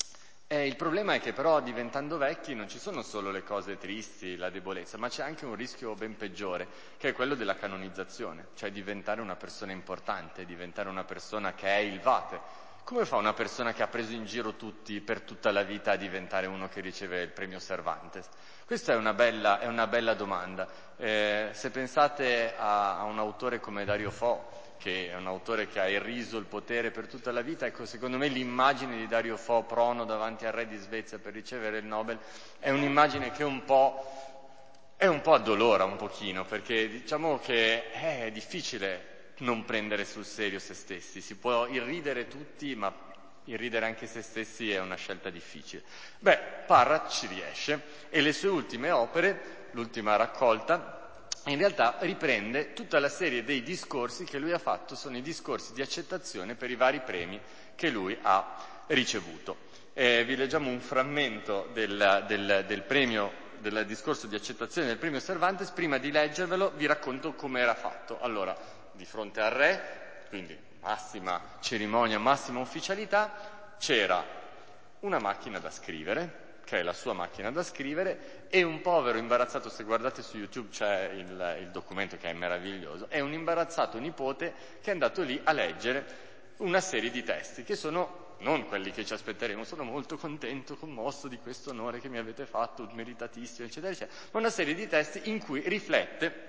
E il problema è che però diventando vecchi non ci sono solo le cose tristi, la debolezza, ma c'è anche un rischio ben peggiore, che è quello della canonizzazione, cioè diventare una persona importante, diventare una persona che è il vate. Come fa una persona che ha preso in giro tutti per tutta la vita a diventare uno che riceve il premio Cervantes? Questa è una bella, è una bella domanda. Eh, se pensate a, a un autore come Dario Fo, che è un autore che ha irriso il potere per tutta la vita, ecco, secondo me l'immagine di Dario Fo prono davanti al re di Svezia per ricevere il Nobel è un'immagine che un po' è un po' addolora un pochino, perché diciamo che è difficile non prendere sul serio se stessi, si può irridere tutti, ma irridere anche se stessi è una scelta difficile. Beh, Parra ci riesce, e le sue ultime opere, l'ultima raccolta, in realtà riprende tutta la serie dei discorsi che lui ha fatto, sono i discorsi di accettazione per i vari premi che lui ha ricevuto. Eh, vi leggiamo un frammento del, del, del premio, del discorso di accettazione del premio Cervantes. Prima di leggervelo vi racconto come era fatto. Allora, di fronte al re, quindi massima cerimonia, massima ufficialità, c'era una macchina da scrivere, che è la sua macchina da scrivere, e un povero imbarazzato, se guardate su YouTube c'è il, il documento che è meraviglioso, è un imbarazzato nipote che è andato lì a leggere una serie di testi, che sono non quelli che ci aspetteremo, sono molto contento, commosso di questo onore che mi avete fatto, meritatissimo, eccetera, eccetera, ma una serie di testi in cui riflette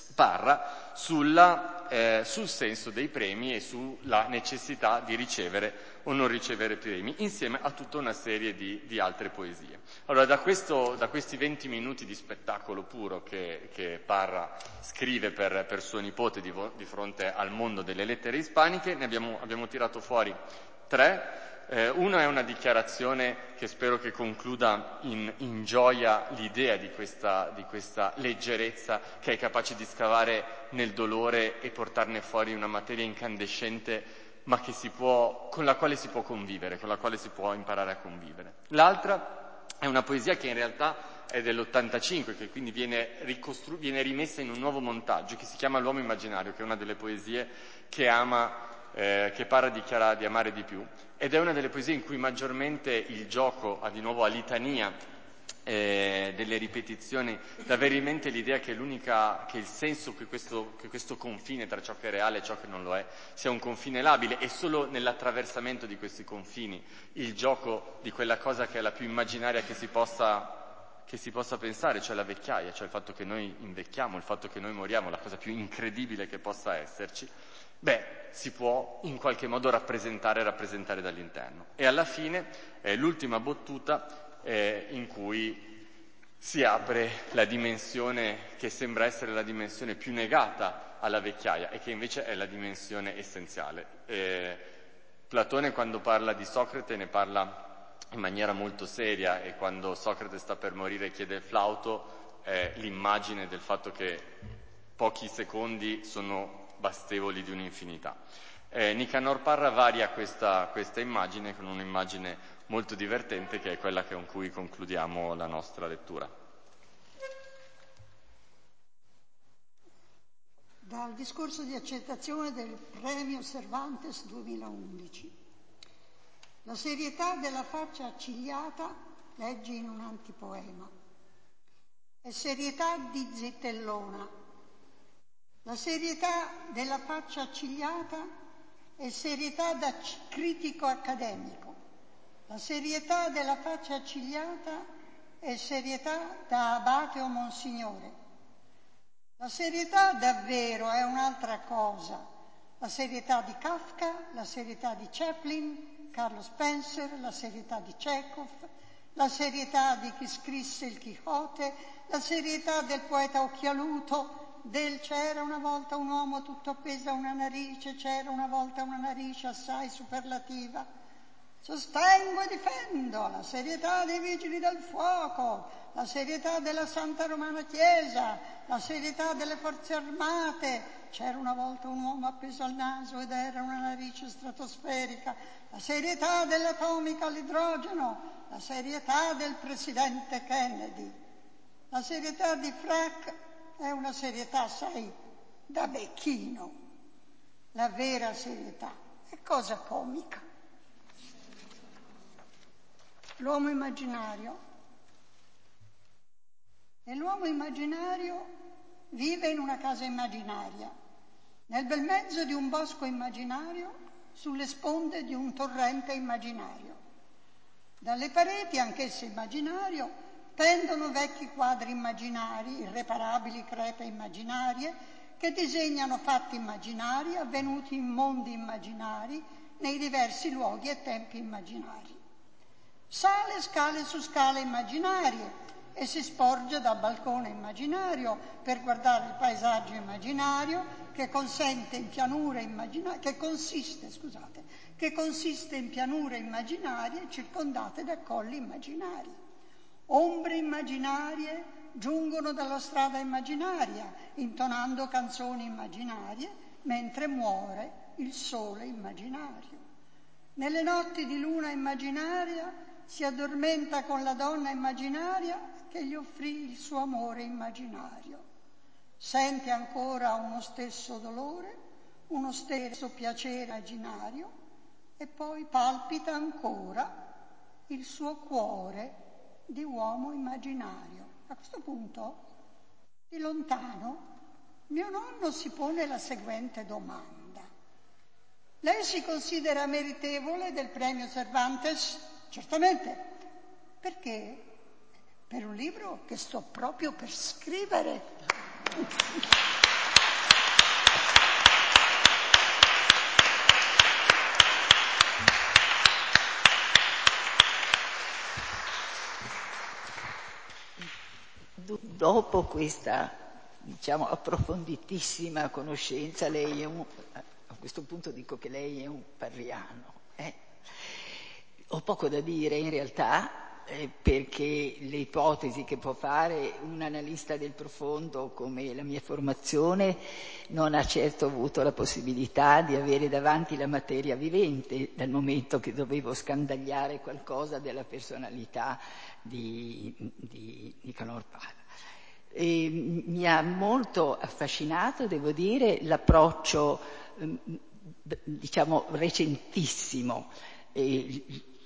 Parra sulla, eh, sul senso dei premi e sulla necessità di ricevere o non ricevere premi, insieme a tutta una serie di, di altre poesie. Allora, da, questo, da questi venti minuti di spettacolo puro che, che Parra scrive per, per suo nipote di, di fronte al mondo delle lettere ispaniche, ne abbiamo, abbiamo tirato fuori tre. Eh, una è una dichiarazione che spero che concluda in, in gioia l'idea di questa, di questa leggerezza che è capace di scavare nel dolore e portarne fuori una materia incandescente, ma che si può, con la quale si può convivere, con la quale si può imparare a convivere. L'altra è una poesia che in realtà è dell'ottantacinque, che quindi viene, ricostru- viene rimessa in un nuovo montaggio, che si chiama L'uomo immaginario, che è una delle poesie che ama Eh, che Parra dichiara di amare di più, ed è una delle poesie in cui maggiormente il gioco ha di nuovo a litania eh, delle ripetizioni, d'avere in mente l'idea che l'unica, che il senso che questo, che questo confine tra ciò che è reale e ciò che non lo è sia un confine labile, e solo nell'attraversamento di questi confini il gioco di quella cosa che è la più immaginaria che si possa che si possa pensare, cioè la vecchiaia, cioè il fatto che noi invecchiamo, il fatto che noi moriamo, la cosa più incredibile che possa esserci, beh, si può in qualche modo rappresentare rappresentare dall'interno. E alla fine è l'ultima battuta eh, in cui si apre la dimensione che sembra essere la dimensione più negata alla vecchiaia e che invece è la dimensione essenziale. Eh, Platone, quando parla di Socrate, ne parla in maniera molto seria, e quando Socrate sta per morire chiede il flauto, è l'immagine del fatto che pochi secondi sono bastevoli di un'infinità. Eh, Nicanor Parra varia questa, questa immagine con un'immagine molto divertente, che è quella con cui concludiamo la nostra lettura.
dal discorso di accettazione del premio Cervantes duemilaundici. La serietà della faccia accigliata, leggi in un antipoema, è serietà di zitellona. La serietà della faccia accigliata è serietà da critico accademico. La serietà della faccia accigliata è serietà da abate o monsignore. La serietà davvero è un'altra cosa. La serietà di Kafka, la serietà di Chaplin, Carlo Spencer, la serietà di Chekhov, la serietà di chi scrisse il Quixote, la serietà del poeta occhialuto, del c'era una volta un uomo tutto appeso a una narice, c'era una volta una narice assai superlativa. Sostengo e difendo la serietà dei vigili del fuoco, la serietà della Santa Romana Chiesa, la serietà delle forze armate. C'era una volta un uomo appeso al naso ed era una narice stratosferica. La serietà dell'atomica all'idrogeno, la serietà del presidente Kennedy. La serietà di Frac è una serietà, sai, da becchino. La vera serietà è cosa comica. L'uomo immaginario. E l'uomo immaginario vive in una casa immaginaria, nel bel mezzo di un bosco immaginario, sulle sponde di un torrente immaginario. Dalle pareti, anch'esse immaginario, pendono vecchi quadri immaginari, irreparabili crepe immaginarie, che disegnano fatti immaginari avvenuti in mondi immaginari, nei diversi luoghi e tempi immaginari. Sale scale su scale immaginarie e si sporge dal balcone immaginario per guardare il paesaggio immaginario che consente in pianure immaginarie, che consiste, scusate, che consiste in pianure immaginarie circondate da colli immaginari. Ombre immaginarie giungono dalla strada immaginaria, intonando canzoni immaginarie, mentre muore il sole immaginario. Nelle notti di luna immaginaria si addormenta con la donna immaginaria che gli offrì il suo amore immaginario. Sente ancora uno stesso dolore, uno stesso piacere immaginario e poi palpita ancora il suo cuore di uomo immaginario. A questo punto, di lontano, mio nonno si pone la seguente domanda. Lei si considera meritevole del premio Cervantes? Certamente. Perché? Per un libro che sto proprio per scrivere.
Dopo questa, diciamo, approfonditissima conoscenza, lei è un, a questo punto dico che lei è un parriano. Eh? Ho poco da dire in realtà, eh, perché le ipotesi che può fare un analista del profondo come la mia formazione non ha certo avuto la possibilità di avere davanti la materia vivente, dal momento che dovevo scandagliare qualcosa della personalità di, di Nicanor Parra. E mi ha molto affascinato, devo dire, l'approccio, diciamo, recentissimo. E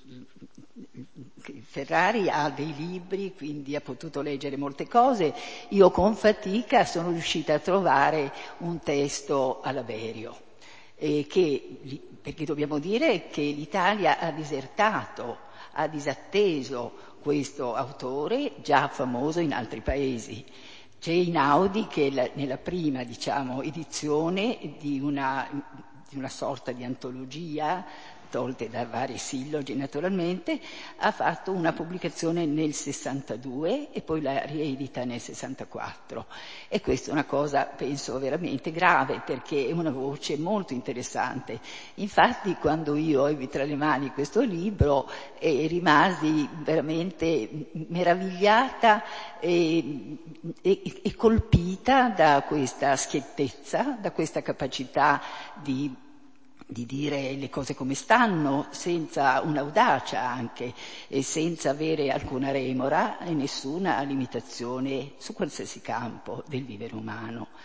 Ferrari ha dei libri, quindi ha potuto leggere molte cose. Io con fatica sono riuscita a trovare un testo a Laverio, e che, perché dobbiamo dire che l'Italia ha disertato, ha disatteso questo autore già famoso in altri paesi. C'è Einaudi che la, nella prima, diciamo, edizione di una, di una sorta di antologia, tolte da vari sillogi naturalmente, ha fatto una pubblicazione nel sessantadue e poi la riedita nel sessantaquattro. E questa è una cosa, penso, veramente grave, perché è una voce molto interessante. Infatti, quando io ebbi tra le mani questo libro, eh, rimasi veramente meravigliata e, e, e colpita da questa schiettezza, da questa capacità di di dire le cose come stanno, senza un'audacia anche, e senza avere alcuna remora e nessuna limitazione su qualsiasi campo del vivere umano.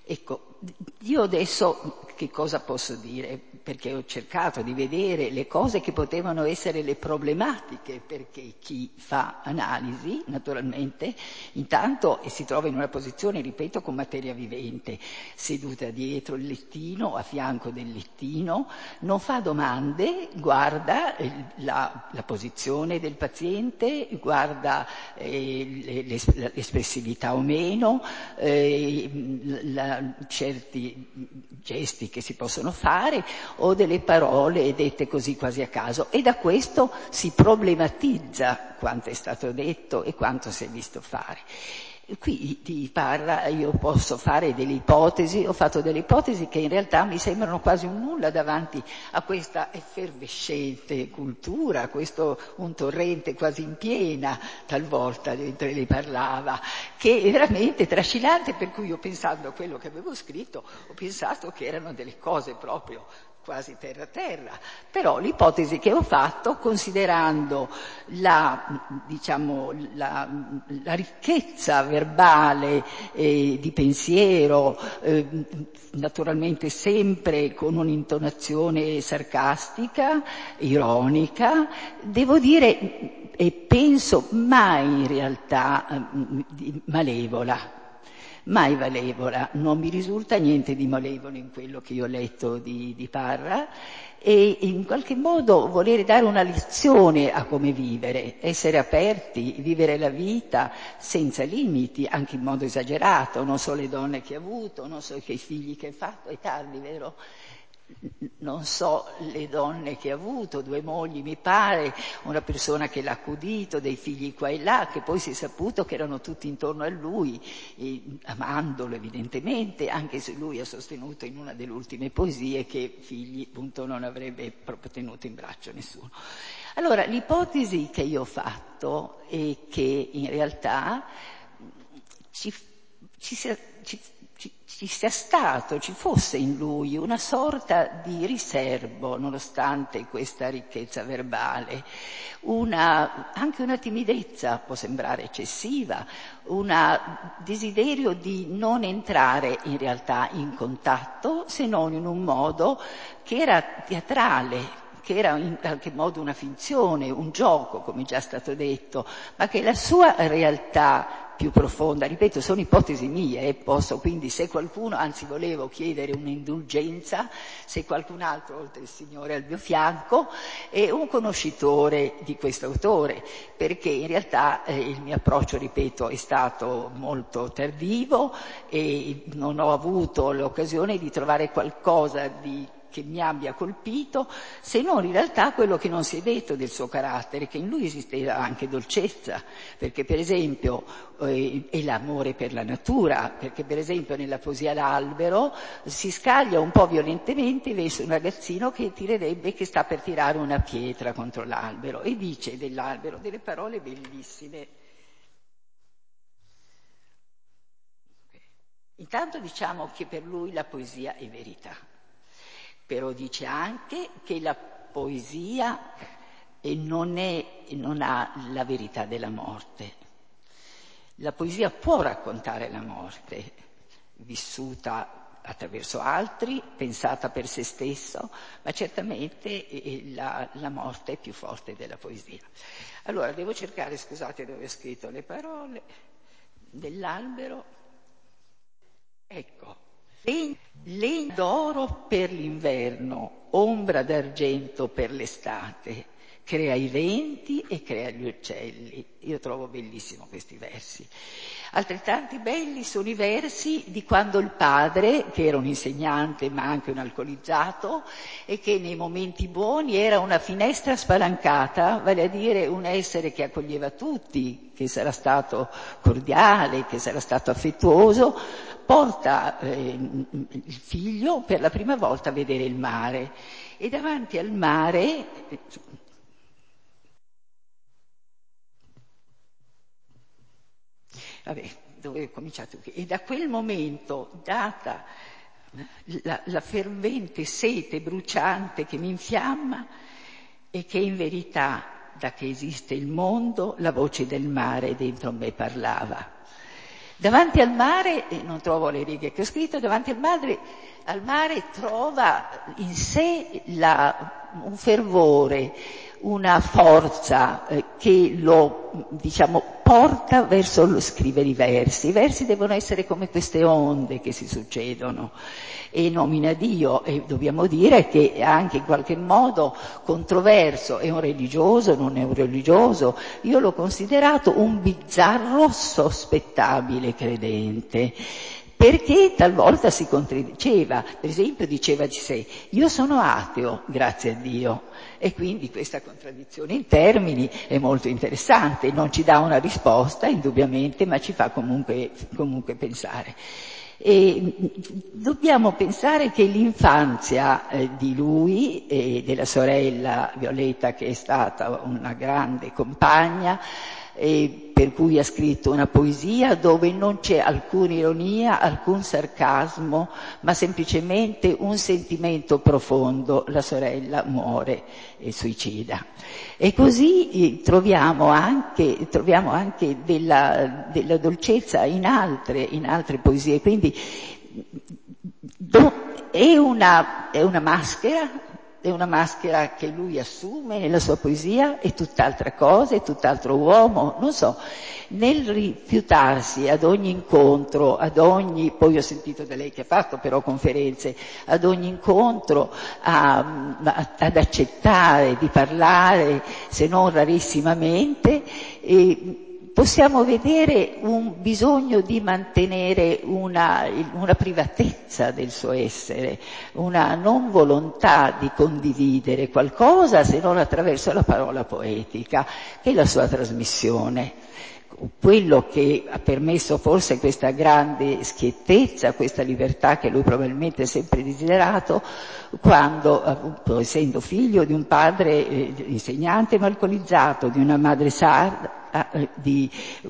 Ecco, io adesso che cosa posso dire? Perché ho cercato di vedere le cose che potevano essere le problematiche, perché chi fa analisi, naturalmente, intanto si trova in una posizione, ripeto, con materia vivente, seduta dietro il lettino, a fianco del lettino, non fa domande, guarda la, la posizione del paziente, guarda eh, l'espressività o meno, eh, la, certi gesti che si possono fare o delle parole dette così quasi a caso, e da questo si problematizza quanto è stato detto e quanto si è visto fare. Qui ti parla, io posso fare delle ipotesi, ho fatto delle ipotesi che in realtà mi sembrano quasi un nulla davanti a questa effervescente cultura, questo un torrente quasi in piena talvolta mentre lei parlava, che è veramente trascinante, per cui io, pensando a quello che avevo scritto, ho pensato che erano delle cose proprio quasi terra terra, però l'ipotesi che ho fatto, considerando la, diciamo, la, la ricchezza verbale eh, di pensiero, eh, naturalmente sempre con un'intonazione sarcastica, ironica, devo dire e penso mai in realtà eh, malevola. Mai malevola, non mi risulta niente di malevolo in quello che io ho letto di, di Parra, e in qualche modo volere dare una lezione a come vivere, essere aperti, vivere la vita senza limiti, anche in modo esagerato, non so le donne che ha avuto, non so che figli che ha fatto, è tardi, vero? Non so le donne che ha avuto, due mogli mi pare, una persona che l'ha accudito, dei figli qua e là, che poi si è saputo che erano tutti intorno a lui, e, amandolo evidentemente, anche se lui ha sostenuto in una delle ultime poesie che figli appunto non avrebbe proprio tenuto in braccio nessuno. Allora, l'ipotesi che io ho fatto è che in realtà ci, ci sia... Ci, Ci, ci sia stato, ci fosse in lui una sorta di riservo, nonostante questa ricchezza verbale, una, anche una timidezza, può sembrare eccessiva, un desiderio di non entrare in realtà in contatto, se non in un modo che era teatrale, che era in qualche modo una finzione, un gioco, come già stato detto, ma che la sua realtà più profonda, ripeto, sono ipotesi mie, eh, posso quindi, se qualcuno, anzi volevo chiedere un'indulgenza, se qualcun altro, oltre il Signore al mio fianco, è un conoscitore di questo autore, perché in realtà eh, il mio approccio, ripeto, è stato molto tardivo e non ho avuto l'occasione di trovare qualcosa di che mi abbia colpito, se non in realtà quello che non si è detto del suo carattere, che in lui esisteva anche dolcezza, perché per esempio eh, è l'amore per la natura, perché per esempio nella poesia L'albero si scaglia un po' violentemente verso un ragazzino che tirerebbe, che sta per tirare una pietra contro l'albero, e dice dell'albero delle parole bellissime. Intanto diciamo che per lui la poesia è verità. Però dice anche che la poesia non, è, non ha la verità della morte. La poesia può raccontare la morte, vissuta attraverso altri, pensata per se stesso, ma certamente la, la morte è più forte della poesia. Allora, devo cercare, scusate dove ho scritto le parole, dell'albero. Ecco. Legno d'oro per l'inverno, ombra d'argento per l'estate, crea i venti e crea gli uccelli. Io trovo bellissimo questi versi. Altrettanti belli sono i versi di quando il padre, che era un insegnante ma anche un alcolizzato, e che nei momenti buoni era una finestra spalancata, vale a dire un essere che accoglieva tutti, che sarà stato cordiale, che sarà stato affettuoso, porta eh, il figlio per la prima volta a vedere il mare, e davanti al mare vabbè, dove ho cominciato qui, e da quel momento, data la, la fervente sete bruciante che mi infiamma, e che in verità, da che esiste il mondo, la voce del mare dentro me parlava. Davanti al mare, e non trovo le righe che ho scritto, davanti al mare, al mare trova in sé la, un fervore, una forza eh, che lo, diciamo, porta verso lo scrivere i versi. I versi devono essere come queste onde che si succedono, e nomina Dio, e dobbiamo dire che è anche in qualche modo controverso, è un religioso, non è un religioso, io l'ho considerato un bizzarro sospettabile credente, perché talvolta si contraddiceva. Per esempio diceva di sé: io sono ateo, grazie a Dio. E quindi questa contraddizione in termini è molto interessante, non ci dà una risposta indubbiamente, ma ci fa comunque, comunque pensare. E dobbiamo pensare che l'infanzia eh, di lui e della sorella Violetta, che è stata una grande compagna, e per cui ha scritto una poesia dove non c'è alcuna ironia, alcun sarcasmo, ma semplicemente un sentimento profondo. La sorella muore e suicida. E così eh, troviamo anche, troviamo anche della, della dolcezza in altre, in altre poesie. Quindi do, è, una, è una maschera, è una maschera che lui assume nella sua poesia, è tutt'altra cosa, è tutt'altro uomo, non so, nel rifiutarsi ad ogni incontro, ad ogni, poi ho sentito da lei che ha fatto però conferenze, ad ogni incontro a, a, ad accettare di parlare, se non rarissimamente, e possiamo vedere un bisogno di mantenere una, una privatezza del suo essere, una non volontà di condividere qualcosa se non attraverso la parola poetica, che è la sua trasmissione. Quello che ha permesso forse questa grande schiettezza, questa libertà che lui probabilmente ha sempre desiderato, quando, appunto, essendo figlio di un padre eh, insegnante ma alcolizzato, di una madre sarda, di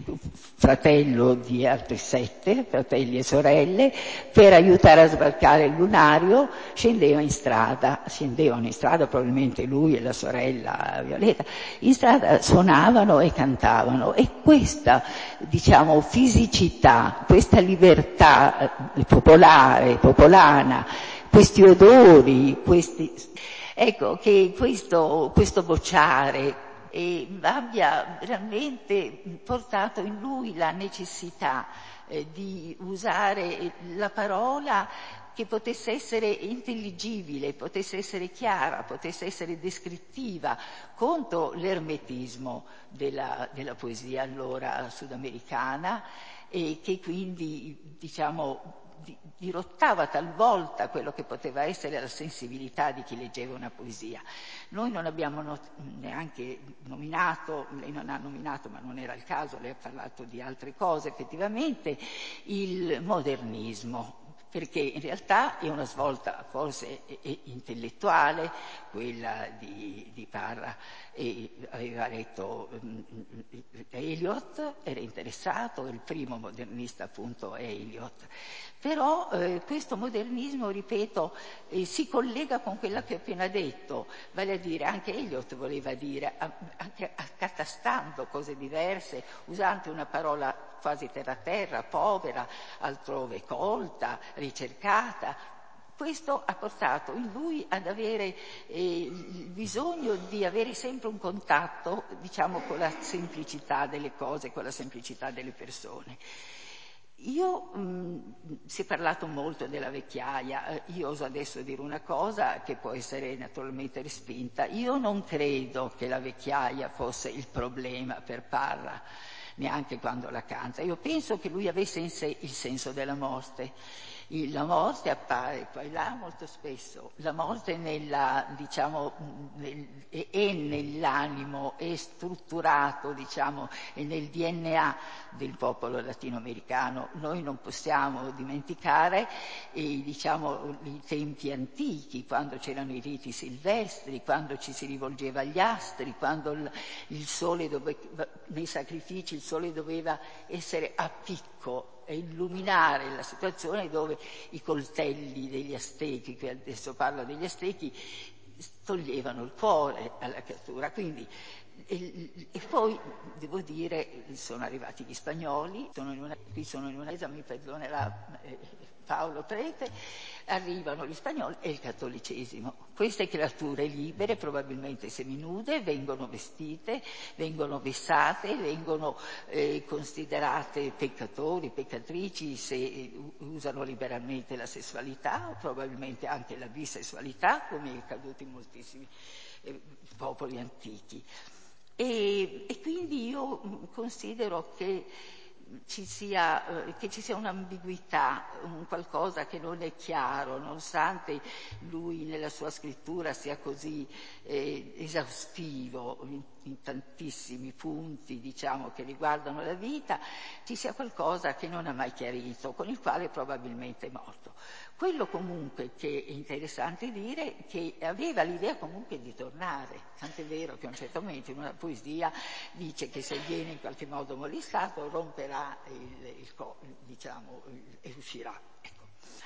fratello di altri sette, fratelli e sorelle, per aiutare a sbarcare il lunario scendeva in strada, scendevano in strada probabilmente lui e la sorella Violetta, in strada suonavano e cantavano, e questa, diciamo, fisicità, questa libertà popolare, popolana, questi odori, questi, ecco, che questo, questo vociare e abbia realmente portato in lui la necessità eh, di usare la parola che potesse essere intelligibile, potesse essere chiara, potesse essere descrittiva, contro l'ermetismo della, della poesia allora sudamericana, e che quindi, diciamo, dirottava talvolta quello che poteva essere la sensibilità di chi leggeva una poesia. Noi non abbiamo not- neanche nominato, lei non ha nominato, ma non era il caso, lei ha parlato di altre cose, effettivamente, il modernismo, perché in realtà è una svolta forse intellettuale, quella di, di Parra, e aveva letto um, Eliot, era interessato, il primo modernista appunto è Eliot. Però eh, questo modernismo, ripeto, eh, si collega con quella che ho appena detto, vale a dire, anche Eliot voleva dire, a, anche accatastando cose diverse, usando una parola quasi terra-terra, povera, altrove colta, ricercata. Questo ha portato in lui ad avere eh, il bisogno di avere sempre un contatto, diciamo, con la semplicità delle cose, con la semplicità delle persone. Io, mh, si è parlato molto della vecchiaia, io oso adesso dire una cosa che può essere naturalmente respinta. Io non credo che la vecchiaia fosse il problema per Parra, neanche quando la canta. Io penso che lui avesse in sé il senso della morte. La morte appare qua e là molto spesso, la morte nella, diciamo, nel, è, è nell'animo, è strutturato, diciamo, è nel D N A del popolo latinoamericano. Noi non possiamo dimenticare eh, diciamo, i tempi antichi, quando c'erano i riti silvestri, quando ci si rivolgeva agli astri, quando il, il sole dove, nei sacrifici il sole doveva essere a picco e illuminare la situazione, dove i coltelli degli Aztechi, che adesso parlo degli Aztechi, toglievano il cuore alla creatura. Quindi E, e poi, devo dire, sono arrivati gli spagnoli, sono in una, qui sono in una chiesa, mi perdonerà eh, Paolo Prete, arrivano gli spagnoli e il cattolicesimo. Queste creature libere, probabilmente seminude, vengono vestite, vengono vessate, vengono eh, considerate peccatori, peccatrici se usano liberamente la sessualità, probabilmente anche la bisessualità, come è accaduto in moltissimi eh, popoli antichi. E, e quindi io considero che ci sia, eh, che ci sia un'ambiguità, un qualcosa che non è chiaro, nonostante lui nella sua scrittura sia così eh, esaustivo in, in tantissimi punti, diciamo, che riguardano la vita, ci sia qualcosa che non ha mai chiarito, con il quale probabilmente è morto. Quello comunque che è interessante dire è che aveva l'idea comunque di tornare, tant'è vero che a un certo momento in una poesia dice che se viene in qualche modo molestato romperà il, il, diciamo, e uscirà. Ecco.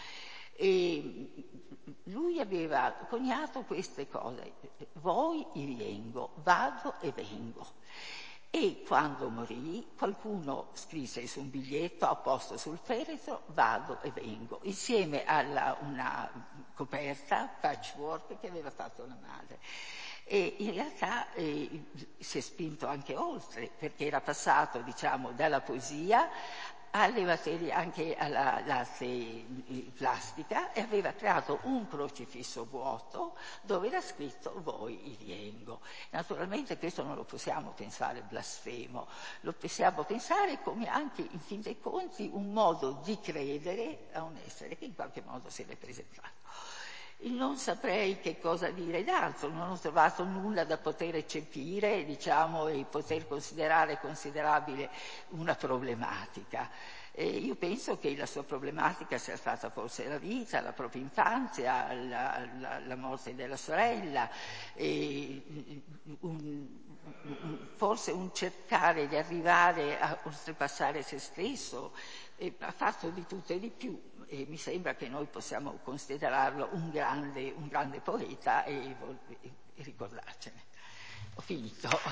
E lui aveva coniato queste cose, voi e vengo, vado e vengo. E quando morì qualcuno scrisse su un biglietto apposto sul feretro vado e vengo, insieme a una coperta patchwork che aveva fatto la madre. E in realtà eh, si è spinto anche oltre, perché era passato, diciamo, dalla poesia alle materie, anche all'arte plastica, e aveva creato un crocifisso vuoto dove era scritto voi vengo. Naturalmente questo non lo possiamo pensare blasfemo, lo possiamo pensare come anche in fin dei conti un modo di credere a un essere che in qualche modo si è presentato. Non saprei che cosa dire d'altro, non ho trovato nulla da poter eccepire, diciamo, e poter considerare considerabile una problematica. Eh, io penso che la sua problematica sia stata forse la vita, la propria infanzia, la, la, la morte della sorella, e un, un, forse un cercare di arrivare a oltrepassare se stesso. E ha fatto di tutto e di più, e mi sembra che noi possiamo considerarlo un grande, un grande poeta e, e, e ricordarcene. Ho finito. Ho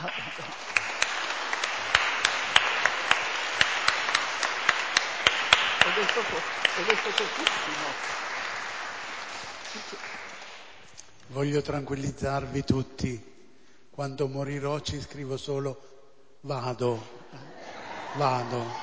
detto, ho detto pochissimo.
Voglio tranquillizzarvi tutti. Quando morirò ci scrivo solo vado, vado.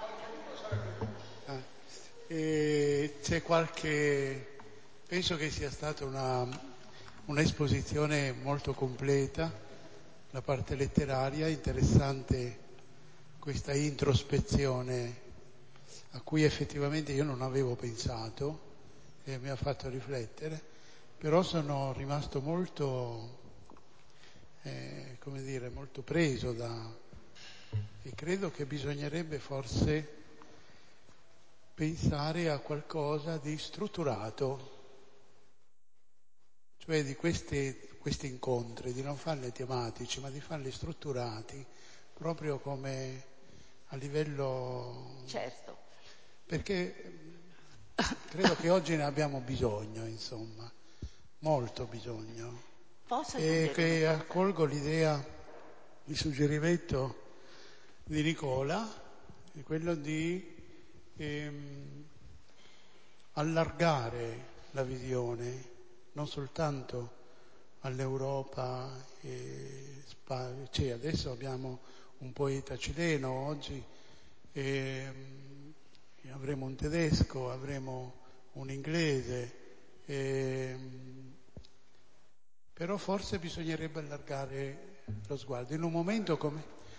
E c'è qualche, penso che sia stata una, un'esposizione molto completa, la parte letteraria, interessante questa introspezione a cui effettivamente io non avevo pensato e mi ha fatto riflettere, però sono rimasto molto, eh, come dire, molto preso da, e credo che bisognerebbe forse pensare a qualcosa di strutturato, cioè di questi, questi incontri, di non farli tematici, ma di farli strutturati, proprio come a livello...
Certo.
Perché credo che oggi ne abbiamo bisogno, insomma, molto bisogno.
Posso
e che accolgo l'idea, il suggerimento di Nicola, è quello di ehm, allargare la visione, non soltanto all'Europa, e Spagna. Cioè, adesso abbiamo un poeta cileno, oggi ehm, avremo un tedesco, avremo un inglese, ehm, però forse bisognerebbe allargare lo sguardo. In un momento come...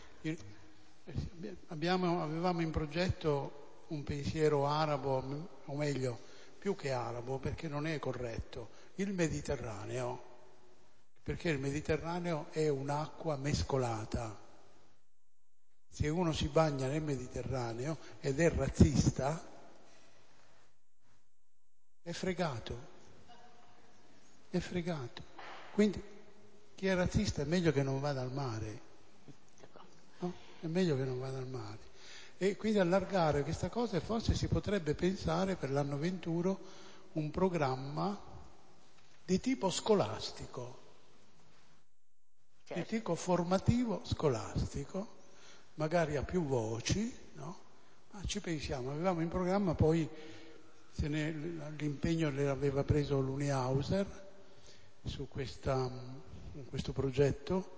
Abbiamo, avevamo in progetto un pensiero arabo, o meglio, più che arabo, perché non è corretto, il Mediterraneo, perché il Mediterraneo è un'acqua mescolata. Se uno si bagna nel Mediterraneo ed è razzista, è fregato, è fregato. Quindi chi è razzista è meglio che non vada al mare, no? È meglio che non vada al mare. E quindi allargare questa cosa, e forse si potrebbe pensare per l'anno venturo un programma di tipo scolastico,
Certo.
Dico formativo scolastico, magari a più voci, no? Ma ci pensiamo, avevamo in programma poi, se ne, l'impegno l'aveva preso l'Uniauser su questa, questo progetto,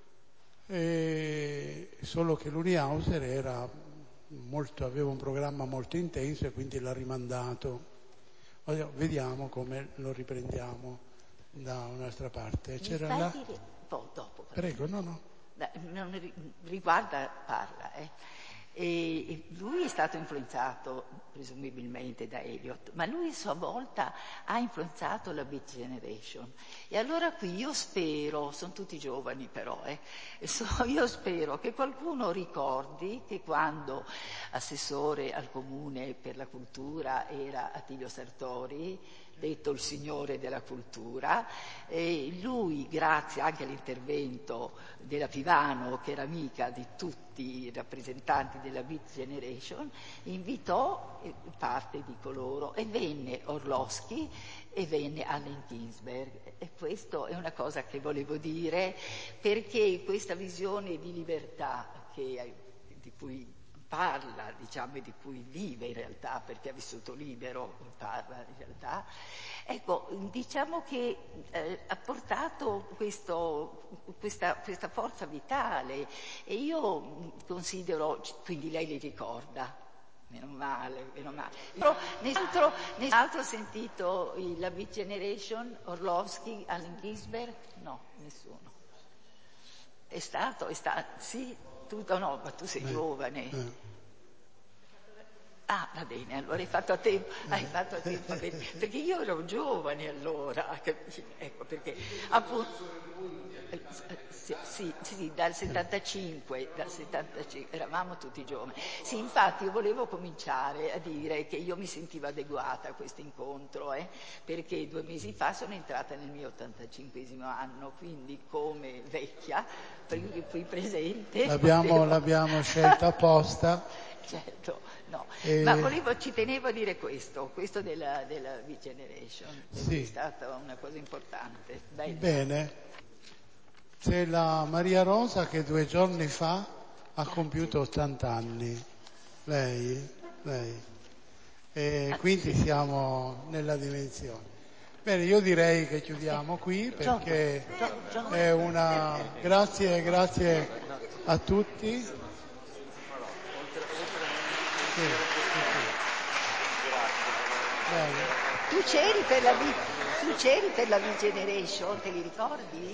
e solo che l'Uniauser era molto, aveva un programma molto intenso e quindi l'ha rimandato. Vediamo come lo riprendiamo da un'altra parte. C'era
Mi
là...
fai dire... Poi, dopo.
Prego, no, no.
Non riguarda, parla, eh. E lui è stato influenzato presumibilmente da Eliot, ma lui a sua volta ha influenzato la Beat Generation. E allora qui io spero, sono tutti giovani però, eh, so, io spero che qualcuno ricordi che quando assessore al comune per la cultura era Attilio Sartori, detto il signore della cultura, e lui, grazie anche all'intervento della Pivano, che era amica di tutti i rappresentanti della Beat Generation, invitò parte di coloro e venne Orlowski e venne Allen Ginsberg. E questo è una cosa che volevo dire, perché questa visione di libertà che, di cui parla, diciamo, e di cui vive in realtà, perché ha vissuto libero, parla in realtà, ecco, diciamo che eh, ha portato questo, questa, questa forza vitale, e io considero, quindi lei li ricorda, meno male, meno male. Però nell'altro, nell'altro ho sentito la Beat Generation, Orlowski, Allen Ginsberg? No, nessuno. È stato, è stato, sì, tu no, ma tu sei
Beh,
giovane.
Eh.
Ah, va bene, allora hai fatto a tempo, hai fatto a tempo, perché io ero giovane allora, capisci? Ecco perché appunto sì, sì, sì, dal settantacinque, dal settantacinque eravamo tutti giovani. Sì, infatti io volevo cominciare a dire che io mi sentivo adeguata a questo incontro, eh, perché due mesi fa sono entrata nel mio ottantacinquesimo anno, quindi come vecchia, qui presente.
L'abbiamo,
potevo...
l'abbiamo scelta apposta.
Certo, no,
E...
ma volevo, ci tenevo a dire questo, questo della, della Beat Generation, perché
Sì.
è stata una cosa importante. Bella.
Bene. C'è la Maria Rosa che due giorni fa ha compiuto ottanta anni, lei, lei. E quindi siamo nella dimensione. Bene, io direi che chiudiamo qui perché è una... Grazie, grazie a tutti. Sì, sì, sì. Bene.
Tu c'eri per la, tu c'eri per la Beat Generation, te li ricordi?